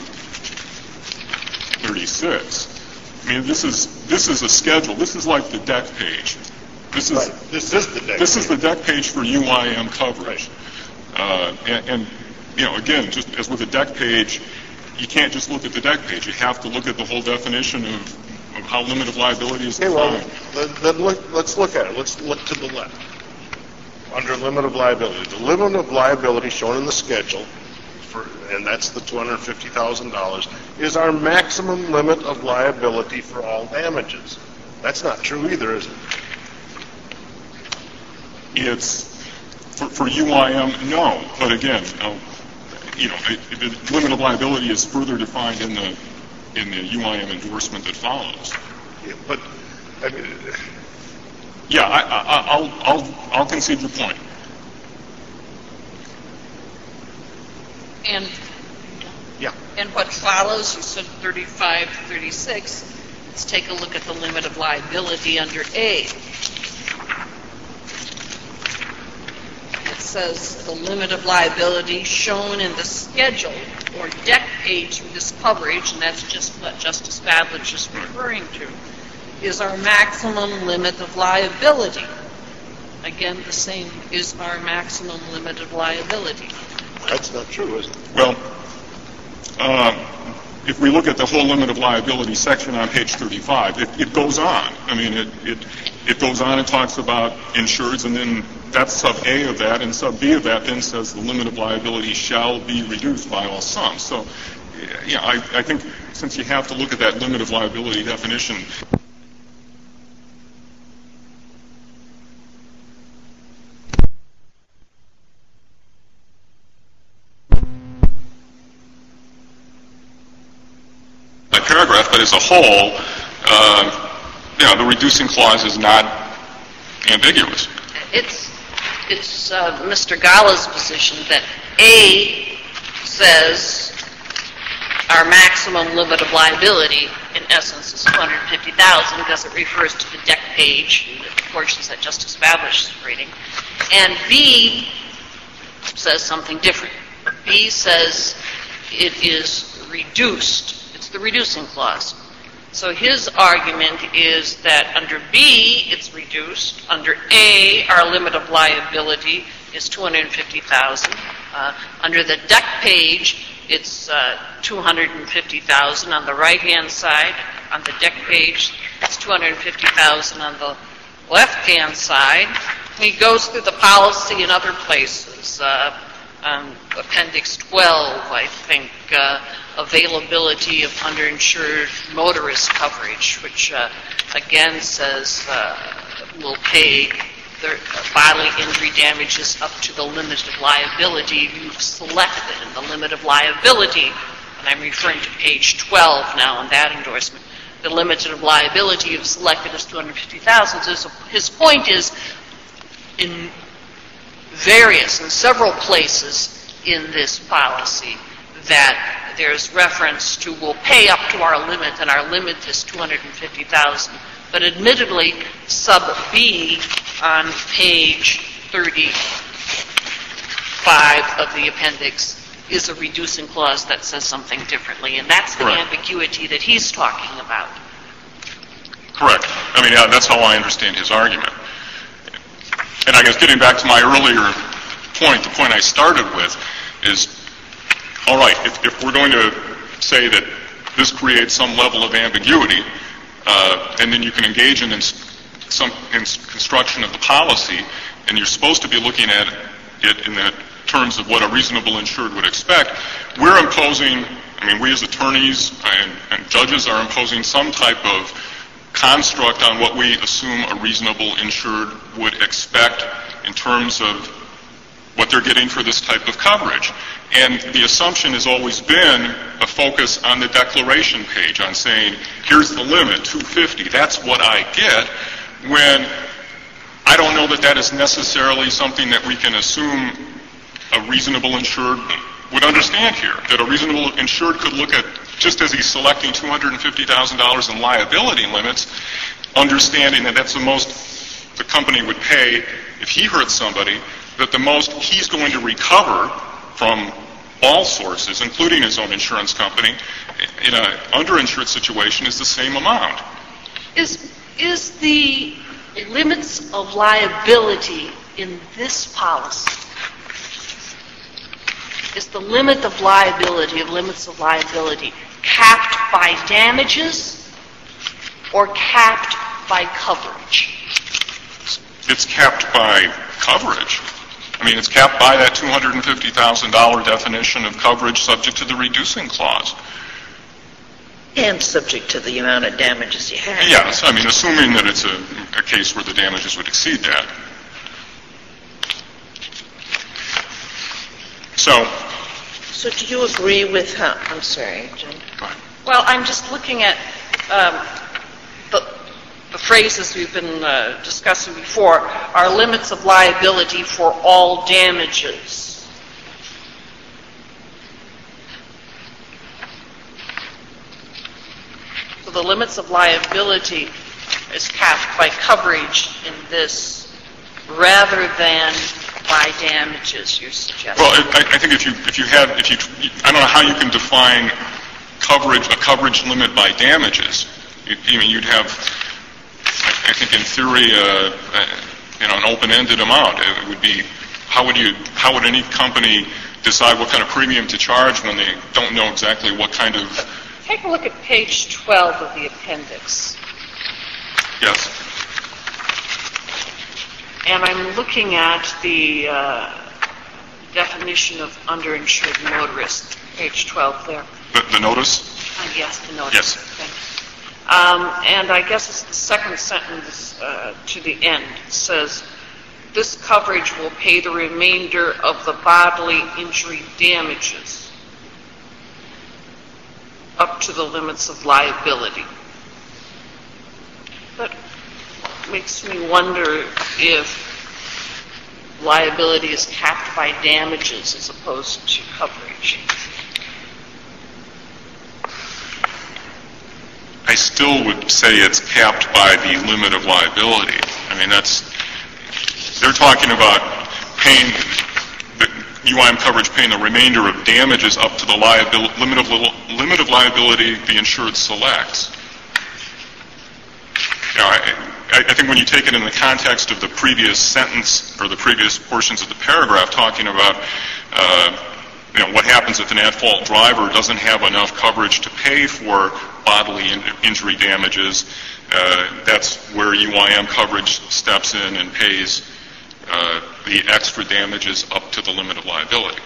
36. I mean, this is a schedule. This is like the deck page. This is the deck page for UIM coverage. And you know, again, just as with a deck page, you can't just look at the deck page. You have to look at the whole definition of how limit of liability is defined. Okay, well, then let's look at it. Let's look to the left. Under limit of liability. The limit of liability shown in the schedule, and that's the $250,000, is our maximum limit of liability for all damages. That's not true either, is it? It's, for UIM, no. But again, you know, the limit of liability is further defined in the UIM endorsement that follows. Yeah, but I mean, yeah, I'll concede your point. And yeah. And what follows, you said 35, 36. Let's take a look at the limit of liability under A. It says the limit of liability shown in the schedule or deck page for this coverage, and that's just what Justice Badledge is referring to, is our maximum limit of liability. Again, the same is our maximum limit of liability. That's not true, is it? Well, if we look at the whole limit of liability section on page 35, it goes on. I mean, it goes on and talks about insureds, and then that's sub A of that, and sub B of that then says the limit of liability shall be reduced by all sums. So, yeah, I think since you have to look at that limit of liability definition, paragraph, but as a whole, the reducing clause is not ambiguous. It's Mr. Gala's position that A says our maximum limit of liability, in essence, is $250,000 because it refers to the deck page, the portions that Justice Badledge is reading, and B says something different. B says it is reduced. It's the reducing clause. So his argument is that under B, it's reduced. Under A, our limit of liability is $250,000. Under the deck page, it's $250,000 on the right-hand side. On the deck page, it's $250,000 on the left-hand side. He goes through the policy in other places. Appendix 12, I think, availability of underinsured motorist coverage, which again says will pay their bodily injury damages up to the limit of liability you've selected. And the limit of liability, and I'm referring to page 12 now in that endorsement, the limit of liability you've selected is $250,000. So his point is, in several places in this policy, that there's reference to we'll pay up to our limit, and our limit is $250,000. But admittedly, sub B on page 35 of the appendix is a reducing clause that says something differently, and that's the ambiguity that he's talking about. Correct. I mean, that's how I understand his argument. And I guess getting back to my earlier point, the point I started with is, all right, if we're going to say that this creates some level of ambiguity, and then you can engage in some construction of the policy, and you're supposed to be looking at it in the terms of what a reasonable insured would expect, we're imposing, we as attorneys and judges are imposing some type of construct on what we assume a reasonable insured would expect in terms of what they're getting for this type of coverage. And the assumption has always been a focus on the declaration page, on saying, here's the limit, $250, that's what I get, when I don't know that that is necessarily something that we can assume a reasonable insured would understand here. That a reasonable insured could look at, just as he's selecting $250,000 in liability limits, understanding that that's the most the company would pay if he hurt somebody, that the most he's going to recover from all sources, including his own insurance company, in an underinsured situation is the same amount. Is the limits of liability in this policy, is the limit of liability, capped by damages or capped by coverage? It's capped by coverage. It's capped by that $250,000 definition of coverage subject to the reducing clause. And subject to the amount of damages you have. Yes, assuming that it's a case where the damages would exceed that. So do you agree with how... I'm sorry, Jen. Go ahead. Well, I'm just looking at the phrases we've been discussing before, are limits of liability for all damages. So the limits of liability is capped by coverage in this rather than by damages, you're suggesting. Well, I think if you I don't know how you can define a coverage limit by damages. You'd have, I think in theory, an open-ended amount. It would be, how would any company decide what kind of premium to charge when they don't know exactly what kind of... Take a look at page 12 of the appendix. Yes. And I'm looking at the definition of underinsured motorist, page 12 there. The notice? Yes, the notice. Yes. Thank you. And I guess it's the second sentence to the end. It says, this coverage will pay the remainder of the bodily injury damages up to the limits of liability. That makes me wonder if liability is capped by damages as opposed to coverage. I still would say it's capped by the limit of liability. They're talking about paying the UIM coverage, paying the remainder of damages up to the limit of liability the insured selects. I think when you take it in the context of the previous sentence or the previous portions of the paragraph talking about what happens if an at-fault driver doesn't have enough coverage to pay for bodily injury damages, that's where UIM coverage steps in and pays the extra damages up to the limit of liability.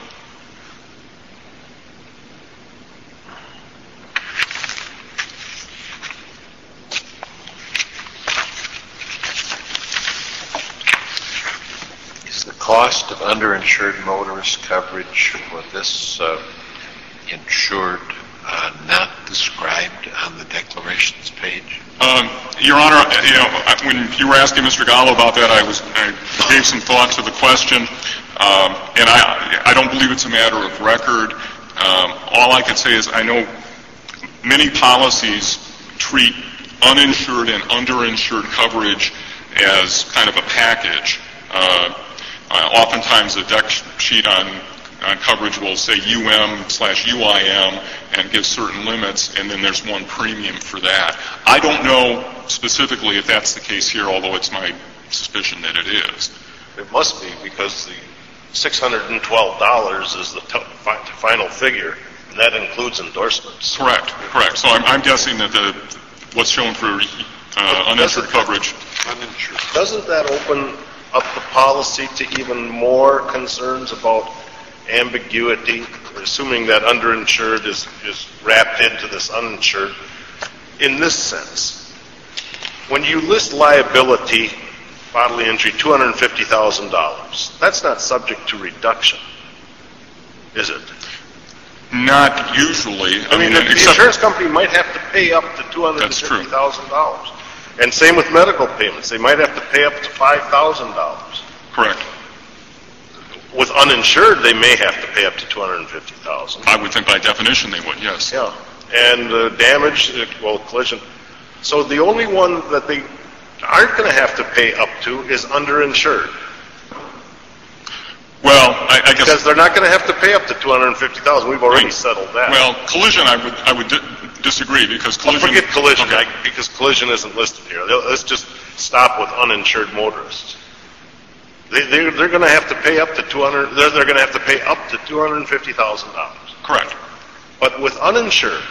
cost of underinsured motorist coverage for this insured not described on the declarations page? Your Honor, when you were asking Mr. Gallo about that, I gave some thought to the question, and I don't believe it's a matter of record. All I can say is I know many policies treat uninsured and underinsured coverage as kind of a package. Oftentimes a deck sheet on coverage will say UM/UIM and give certain limits, and then there's one premium for that. I don't know specifically if that's the case here, although it's my suspicion that it is. It must be, because the $612 is the final figure, and that includes endorsements. Correct. So I'm guessing that what's shown for uninsured coverage. Doesn't that open up the policy to even more concerns about ambiguity, assuming that underinsured is wrapped into this uninsured? In this sense, when you list liability, bodily injury, $250,000, that's not subject to reduction, is it? Not usually. The insurance company might have to pay up to $250,000. And same with medical payments. They might have to pay up to $5,000. Correct. With uninsured, they may have to pay up to $250,000. I would think by definition they would, yes. Yeah. And damage, collision. So the only one that they aren't going to have to pay up to is underinsured. Well, I guess... Because they're not going to have to pay up to $250,000. We've already settled that. Well, collision, I would disagree, because collision... Forget collision, okay. Because collision isn't listed here. Let's just stop with uninsured motorists. They're going to have to pay up to They're going to have to pay up to $250,000. Correct. But with uninsured,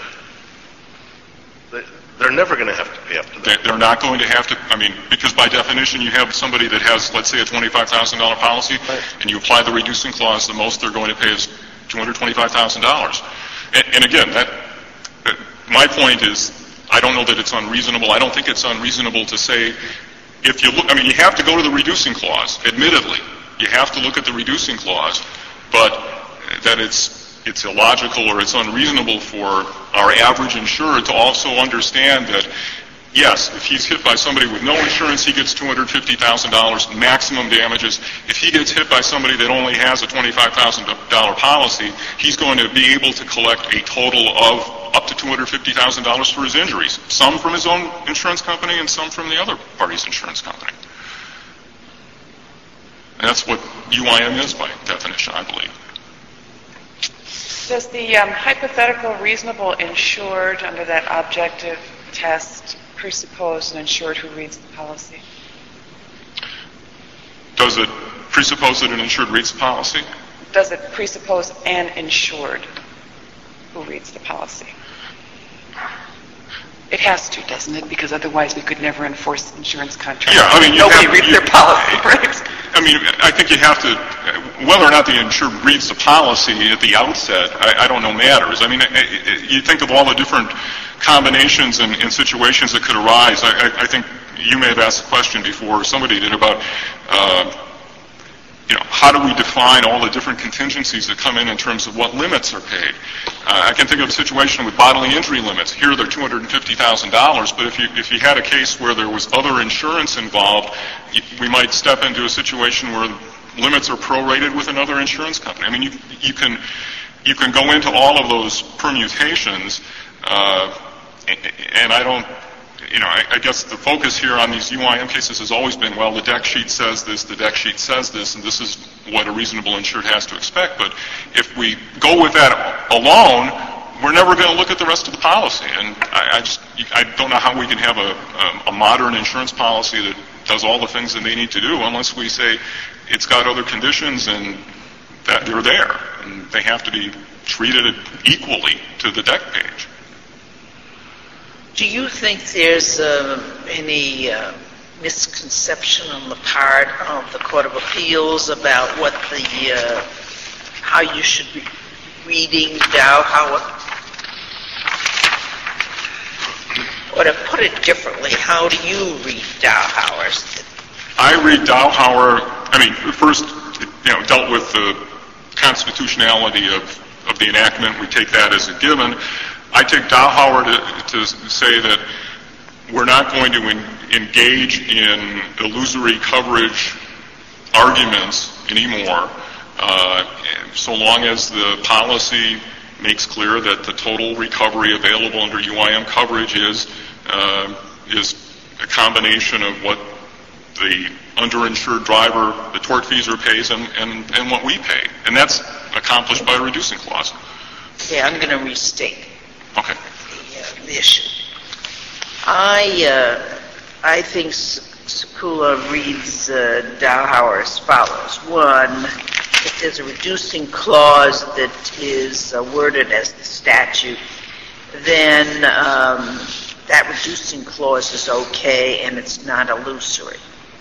they're never going to have to pay up to that. They're not going to have to, because by definition you have somebody that has, let's say, a $25,000 policy, right, and you apply the reducing clause, the most they're going to pay is $225,000. And again, my point is, I don't know that it's unreasonable. I don't think it's unreasonable to say, if you look, you have to go to the reducing clause, admittedly. You have to look at the reducing clause, but that it's illogical or it's unreasonable for our average insured to also understand that, yes, if he's hit by somebody with no insurance, he gets $250,000 maximum damages. If he gets hit by somebody that only has a $25,000 policy, he's going to be able to collect a total of up to $250,000 for his injuries, some from his own insurance company and some from the other party's insurance company. And that's what UIM is by definition, I believe. Does the hypothetical reasonable insured under that objective test presuppose an insured who reads the policy? Does it presuppose that an insured reads the policy? Does it presuppose an insured who reads the policy? It has to, doesn't it? Because otherwise we could never enforce insurance contracts. Yeah, nobody reads their policy, right? I think you have to, whether or not the insured reads the policy at the outset, I don't know matters. You think of all the different combinations and situations that could arise. I think you may have asked a question before, somebody did, about how do we define all the different contingencies that come in terms of what limits are paid? I can think of a situation with bodily injury limits. Here they're $250,000, but if you had a case where there was other insurance involved, we might step into a situation where limits are prorated with another insurance company. You can go into all of those permutations, and I don't. I guess the focus here on these UIM cases has always been, well, the deck sheet says this, the deck sheet says this, and this is what a reasonable insured has to expect. But if we go with that alone, we're never going to look at the rest of the policy. And I don't know how we can have a modern insurance policy that does all the things that they need to do unless we say it's got other conditions and that they're there. And they have to be treated equally to the deck page. Do you think there's any misconception on the part of the Court of Appeals about how you should be reading Dowhauer? Or to put it differently, how do you read Dowhauer? I read Dowhauer, first, dealt with the constitutionality of the enactment. We take that as a given. I take Dowhauer to say that we're not going to engage in illusory coverage arguments anymore, so long as the policy makes clear that the total recovery available under UIM coverage is a combination of what the underinsured driver, the tortfeasor, pays and what we pay. And that's accomplished by a reducing clause. Okay, I'm going to restate Okay. the issue. I think Sekula reads Dowhauer as follows. One, if there's a reducing clause that is worded as the statute, then that reducing clause is okay and it's not illusory.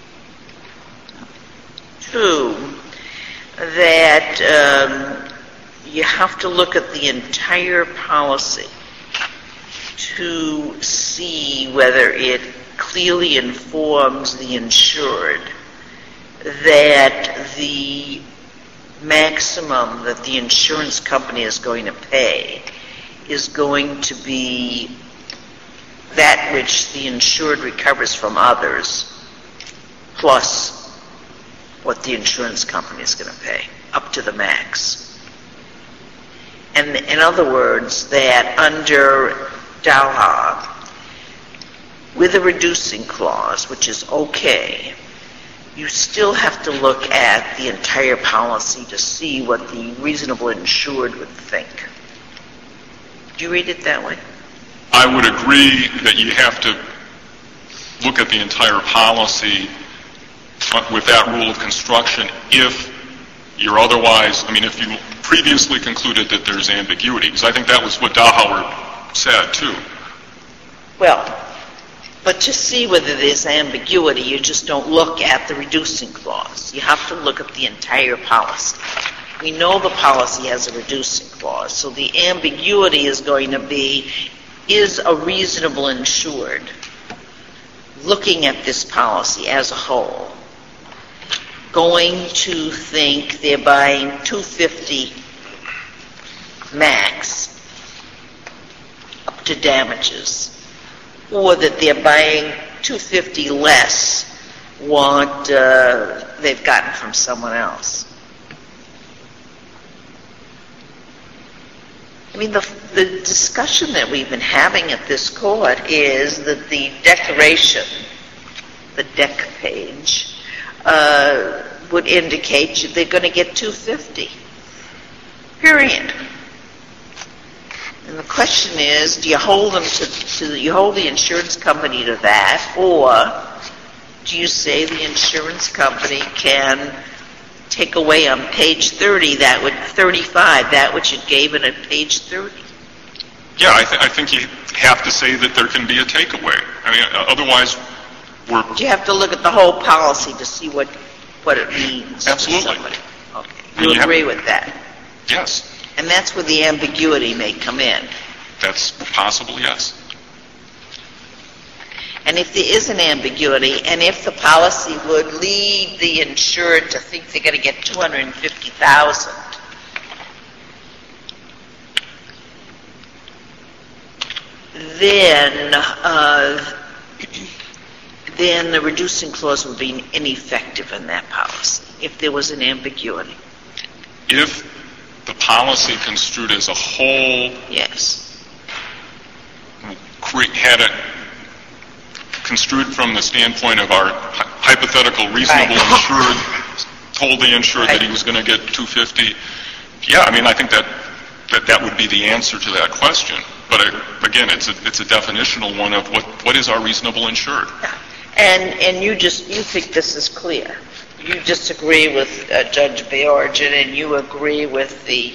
Two, that you have to look at the entire policy to see whether it clearly informs the insured that the maximum that the insurance company is going to pay is going to be that which the insured recovers from others plus what the insurance company is going to pay, up to the max. And in other words, that under Dowhauer, with a reducing clause, which is okay, you still have to look at the entire policy to see what the reasonable insured would think. Do you read it that way? I would agree that you have to look at the entire policy with that rule of construction if you're otherwise, if you previously concluded that there's ambiguity, because I think that was what Dowhauer said too. Well, but to see whether there's ambiguity, you just don't look at the reducing clause. You have to look at the entire policy. We know the policy has a reducing clause, so the ambiguity is going to be, is a reasonable insured looking at this policy as a whole going to think they're buying $250 max up to damages, or that they're buying $250 less what they've gotten from someone else? The discussion that we've been having at this court is that the declaration, the deck page, would indicate they're going to get $250. Period. And the question is, do you hold them you hold the insurance company to that, or do you say the insurance company can take away on page 35 that which it gave it at page 30? Yeah, I think you have to say that there can be a takeaway. Otherwise, you have to look at the whole policy to see what it means. Absolutely. To somebody. Okay. You agree with that? Yes. And that's where the ambiguity may come in. That's possible, yes. And if there is an ambiguity, and if the policy would lead the insured to think they're going to get $250,000, then the reducing clause would be ineffective in that policy if there was an ambiguity. If the policy construed as a whole, yes, had it construed from the standpoint of our hypothetical reasonable insured, told the insured that he was going to get $250, yeah, I think that would be the answer to that question. But again, it's a definitional one of what is our reasonable insured. And you think this is clear. You disagree with Judge Bjorgen, and you agree with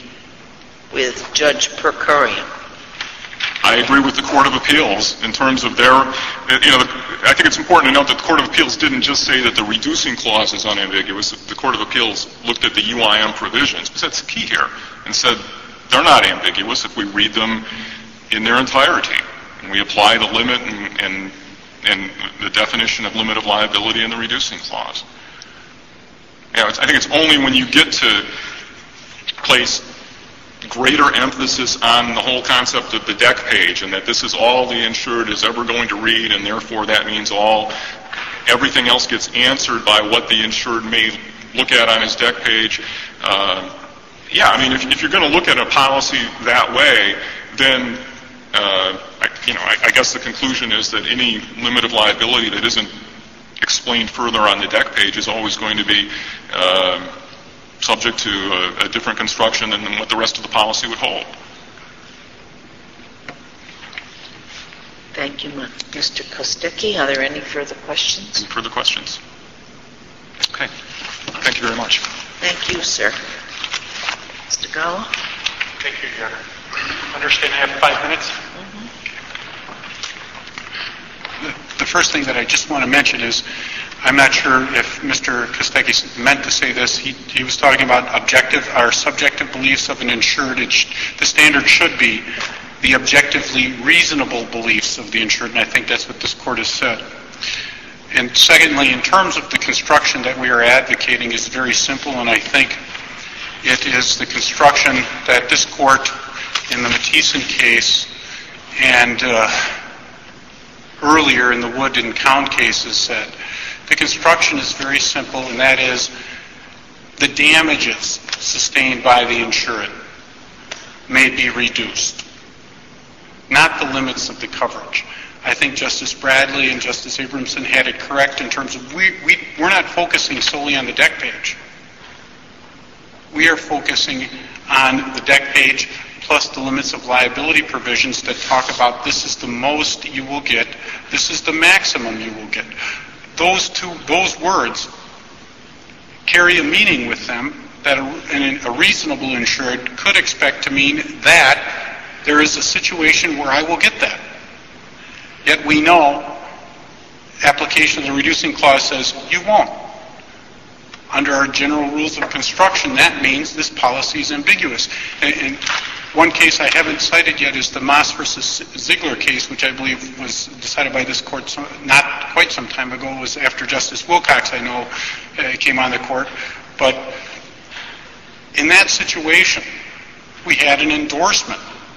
Judge Percurian. I agree with the Court of Appeals in terms of their, I think it's important to note that the Court of Appeals didn't just say that the reducing clause is unambiguous. The Court of Appeals looked at the UIM provisions, because that's the key here, and said they're not ambiguous if we read them in their entirety. And we apply the limit and the definition of limit of liability in the reducing clause. I think it's only when you get to place greater emphasis on the whole concept of the deck page and that this is all the insured is ever going to read, and therefore that means everything else gets answered by what the insured may look at on his deck page. If you're going to look at a policy that way, then I guess the conclusion is that any limit of liability that isn't explained further on the deck page is always going to be subject to a different construction than what the rest of the policy would hold. Thank you, Mr. Kostecki. Are there any further questions? Any further questions? Okay. Thank you very much. Thank you, sir. Mr. Gallo? Thank you, Your Honor. Understand I have 5 minutes? The first thing that I just want to mention is I'm not sure if Mr. Kostecki meant to say this. He was talking about objective or subjective beliefs of an insured. The standard should be the objectively reasonable beliefs of the insured, and I think that's what this court has said. And secondly, in terms of the construction that we are advocating is very simple, and I think it is the construction that this court in the Mathieson case and earlier in the Wood and Cowan cases said. The construction is very simple, and that is the damages sustained by the insured may be reduced, not the limits of the coverage. I think Justice Bradley and Justice Abramson had it correct in terms of we're not focusing solely on the deck page. We are focusing on the deck page plus the limits of liability provisions that talk about this is the most you will get, this is the maximum you will get. Those words carry a meaning with them that a reasonable insured could expect to mean that there is a situation where I will get that. Yet we know application of the reducing clause says you won't. Under our general rules of construction, that means this policy is ambiguous. And one case I haven't cited yet is the Moss versus Ziegler case, which I believe was decided by this court not quite some time ago. It was after Justice Wilcox, I know, came on the court. But in that situation, we had an endorsement.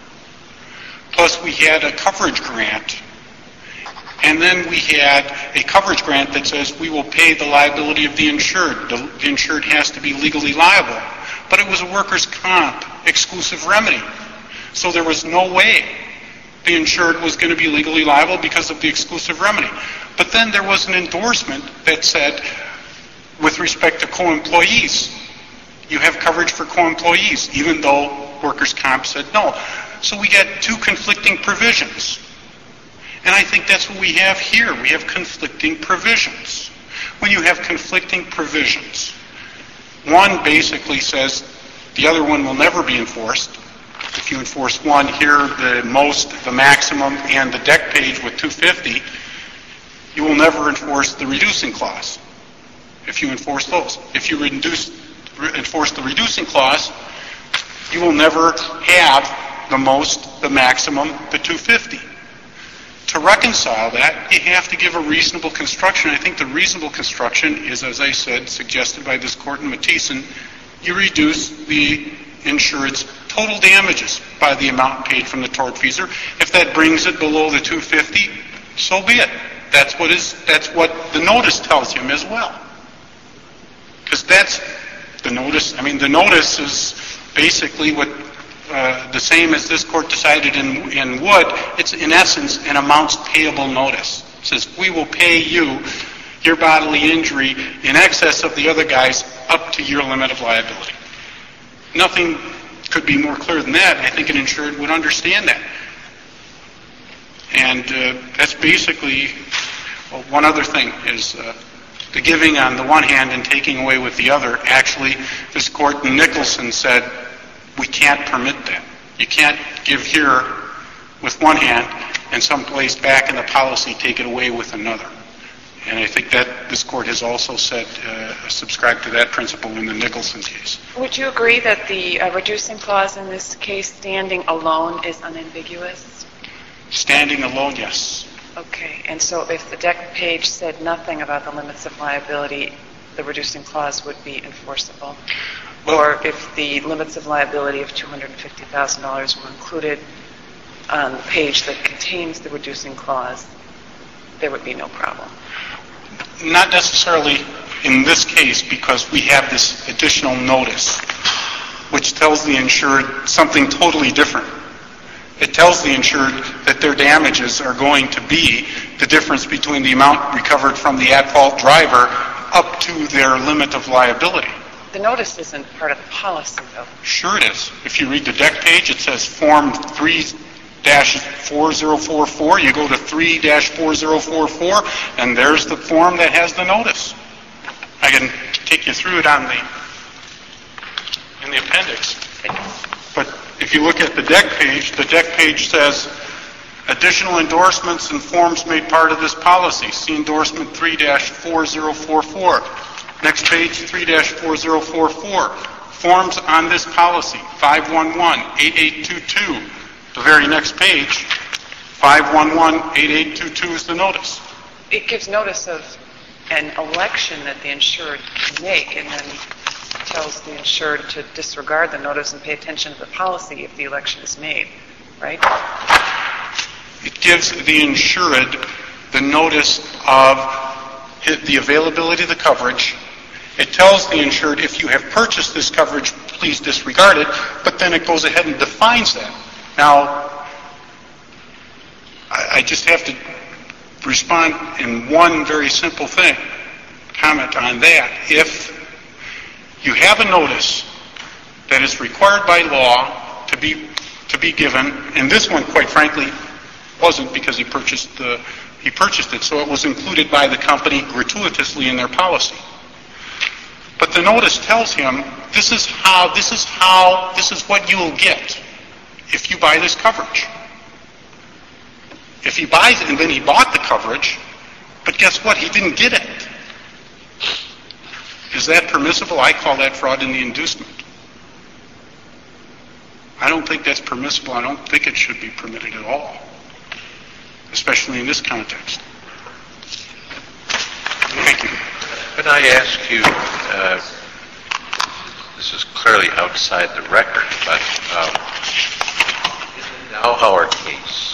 Plus we had a coverage grant. And then we had a coverage grant that says we will pay the liability of the insured. The insured has to be legally liable. But it was a workers' comp exclusive remedy. So there was no way the insured was going to be legally liable because of the exclusive remedy. But then there was an endorsement that said, with respect to co-employees, you have coverage for co-employees, even though workers' comp said no. So we get two conflicting provisions. And I think that's what we have here. We have conflicting provisions. When you have conflicting provisions, one basically says the other one will never be enforced. If you enforce one, here the most, the maximum, and the deck page with 250, you will never enforce the reducing clause if you enforce those. If you enforce the reducing clause, you will never have the most, the maximum, the 250. To reconcile that, you have to give a reasonable construction. I think the reasonable construction is, as I said, suggested by this court in Mathieson, you reduce the insured's total damages by the amount paid from the tortfeasor. If that brings it below the 250, so be it. That's what the notice tells him as well. Because that's the notice. I mean, the notice is basically what the same as this court decided in Wood. It's in essence an amounts payable notice. It says we will pay you your bodily injury in excess of the other guys up to your limit of liability. Nothing could be more clear than that. I think an insured would understand that. And that's basically one other thing is the giving on the one hand and taking away with the other. Actually, this court in Nicholson said we can't permit that. You can't give here with one hand and someplace back in the policy take it away with another. And I think that this court has also said, subscribed to that principle in the Nicholson case. Would you agree that the reducing clause in this case, standing alone, is unambiguous? Standing alone, yes. Okay. And so if the deck page said nothing about the limits of liability, the reducing clause would be enforceable. Well- Or if the limits of liability of $250,000 were included on the page that contains the reducing clause, there would be no problem. Not necessarily in this case, because we have this additional notice, which tells the insured something totally different. It tells the insured that their damages are going to be the difference between the amount recovered from the at-fault driver up to their limit of liability. The notice isn't part of the policy, though. Sure it is. If you read the deck page, it says Form 3-4044. You go to 3-4044, and there's the form that has the notice. I can take you through it in the appendix. But if you look at the deck page says, additional endorsements and forms made part of this policy. See endorsement 3-4044. Next page, 3-4044. Forms on this policy, 511-8822. The very next page, 511-8822 is the notice. It gives notice of an election that the insured can make, and then tells the insured to disregard the notice and pay attention to the policy if the election is made, right? It gives the insured the notice of the availability of the coverage. It tells the insured, if you have purchased this coverage, please disregard it, but then it goes ahead and defines that. Now, I just have to respond in one very simple thing, comment on that. If you have a notice that is required by law to be given, and this one, quite frankly, wasn't, because he purchased it, so it was included by the company gratuitously in their policy. But the notice tells him, this is what you will get if you buy this coverage. If he buys it and then he bought the coverage, but guess what? He didn't get it. Is that permissible? I call that fraud in the inducement. I don't think that's permissible. I don't think it should be permitted at all, especially in this context. Thank you. Could I ask you, this is clearly outside the record, but in the Dowhauer case,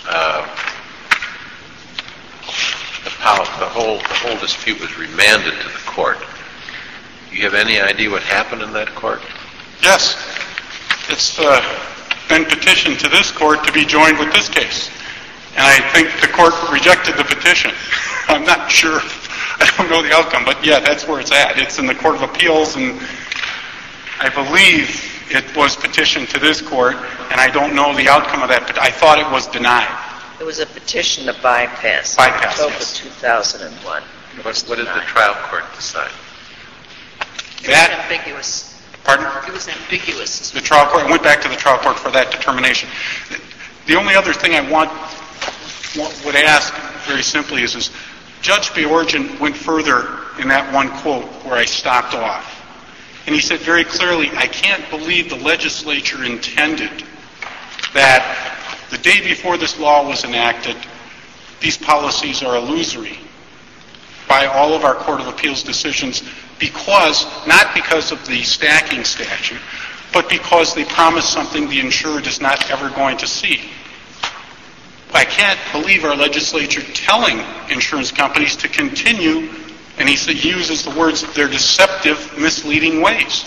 the whole dispute was remanded to the court. Do you have any idea what happened in that court? Yes. It's been petitioned to this court to be joined with this case. And I think the court rejected the petition. I'm not sure. I don't know the outcome, but yeah, that's where it's at. It's in the Court of Appeals, and I believe it was petitioned to this court, and I don't know the outcome of that, but I thought it was denied. There was a petition to bypass. Bypass, October yes. 2001. What did the trial court decide? It was ambiguous. Pardon? It was ambiguous. The trial court, I went back to the trial court for that determination. The only other thing I would ask very simply is Judge Bjorgen went further in that one quote where I stopped off. And he said very clearly, I can't believe the legislature intended that the day before this law was enacted, these policies are illusory by all of our Court of Appeals decisions not because of the stacking statute, but because they promise something the insured is not ever going to see. I can't believe our legislature telling insurance companies to continue, and he uses the words, their deceptive, misleading ways.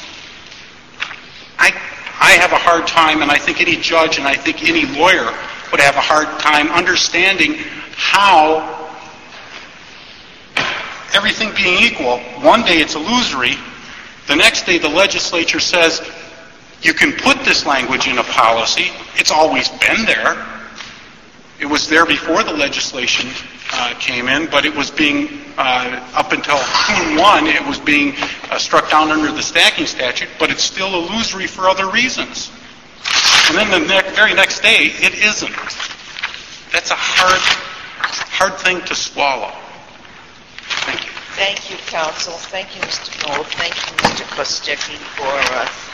I have a hard time, and I think any judge and I think any lawyer would have a hard time understanding how, everything being equal, one day it's illusory, the next day the legislature says, you can put this language in a policy, it's always been there. It was there before the legislation came in, but it was being, up until June 1, it was being struck down under the stacking statute, but it's still illusory for other reasons. And then the very next day, it isn't. That's a hard thing to swallow. Thank you. Thank you, counsel. Thank you, Mr. Gold. Thank you, Mr. Kostecki, for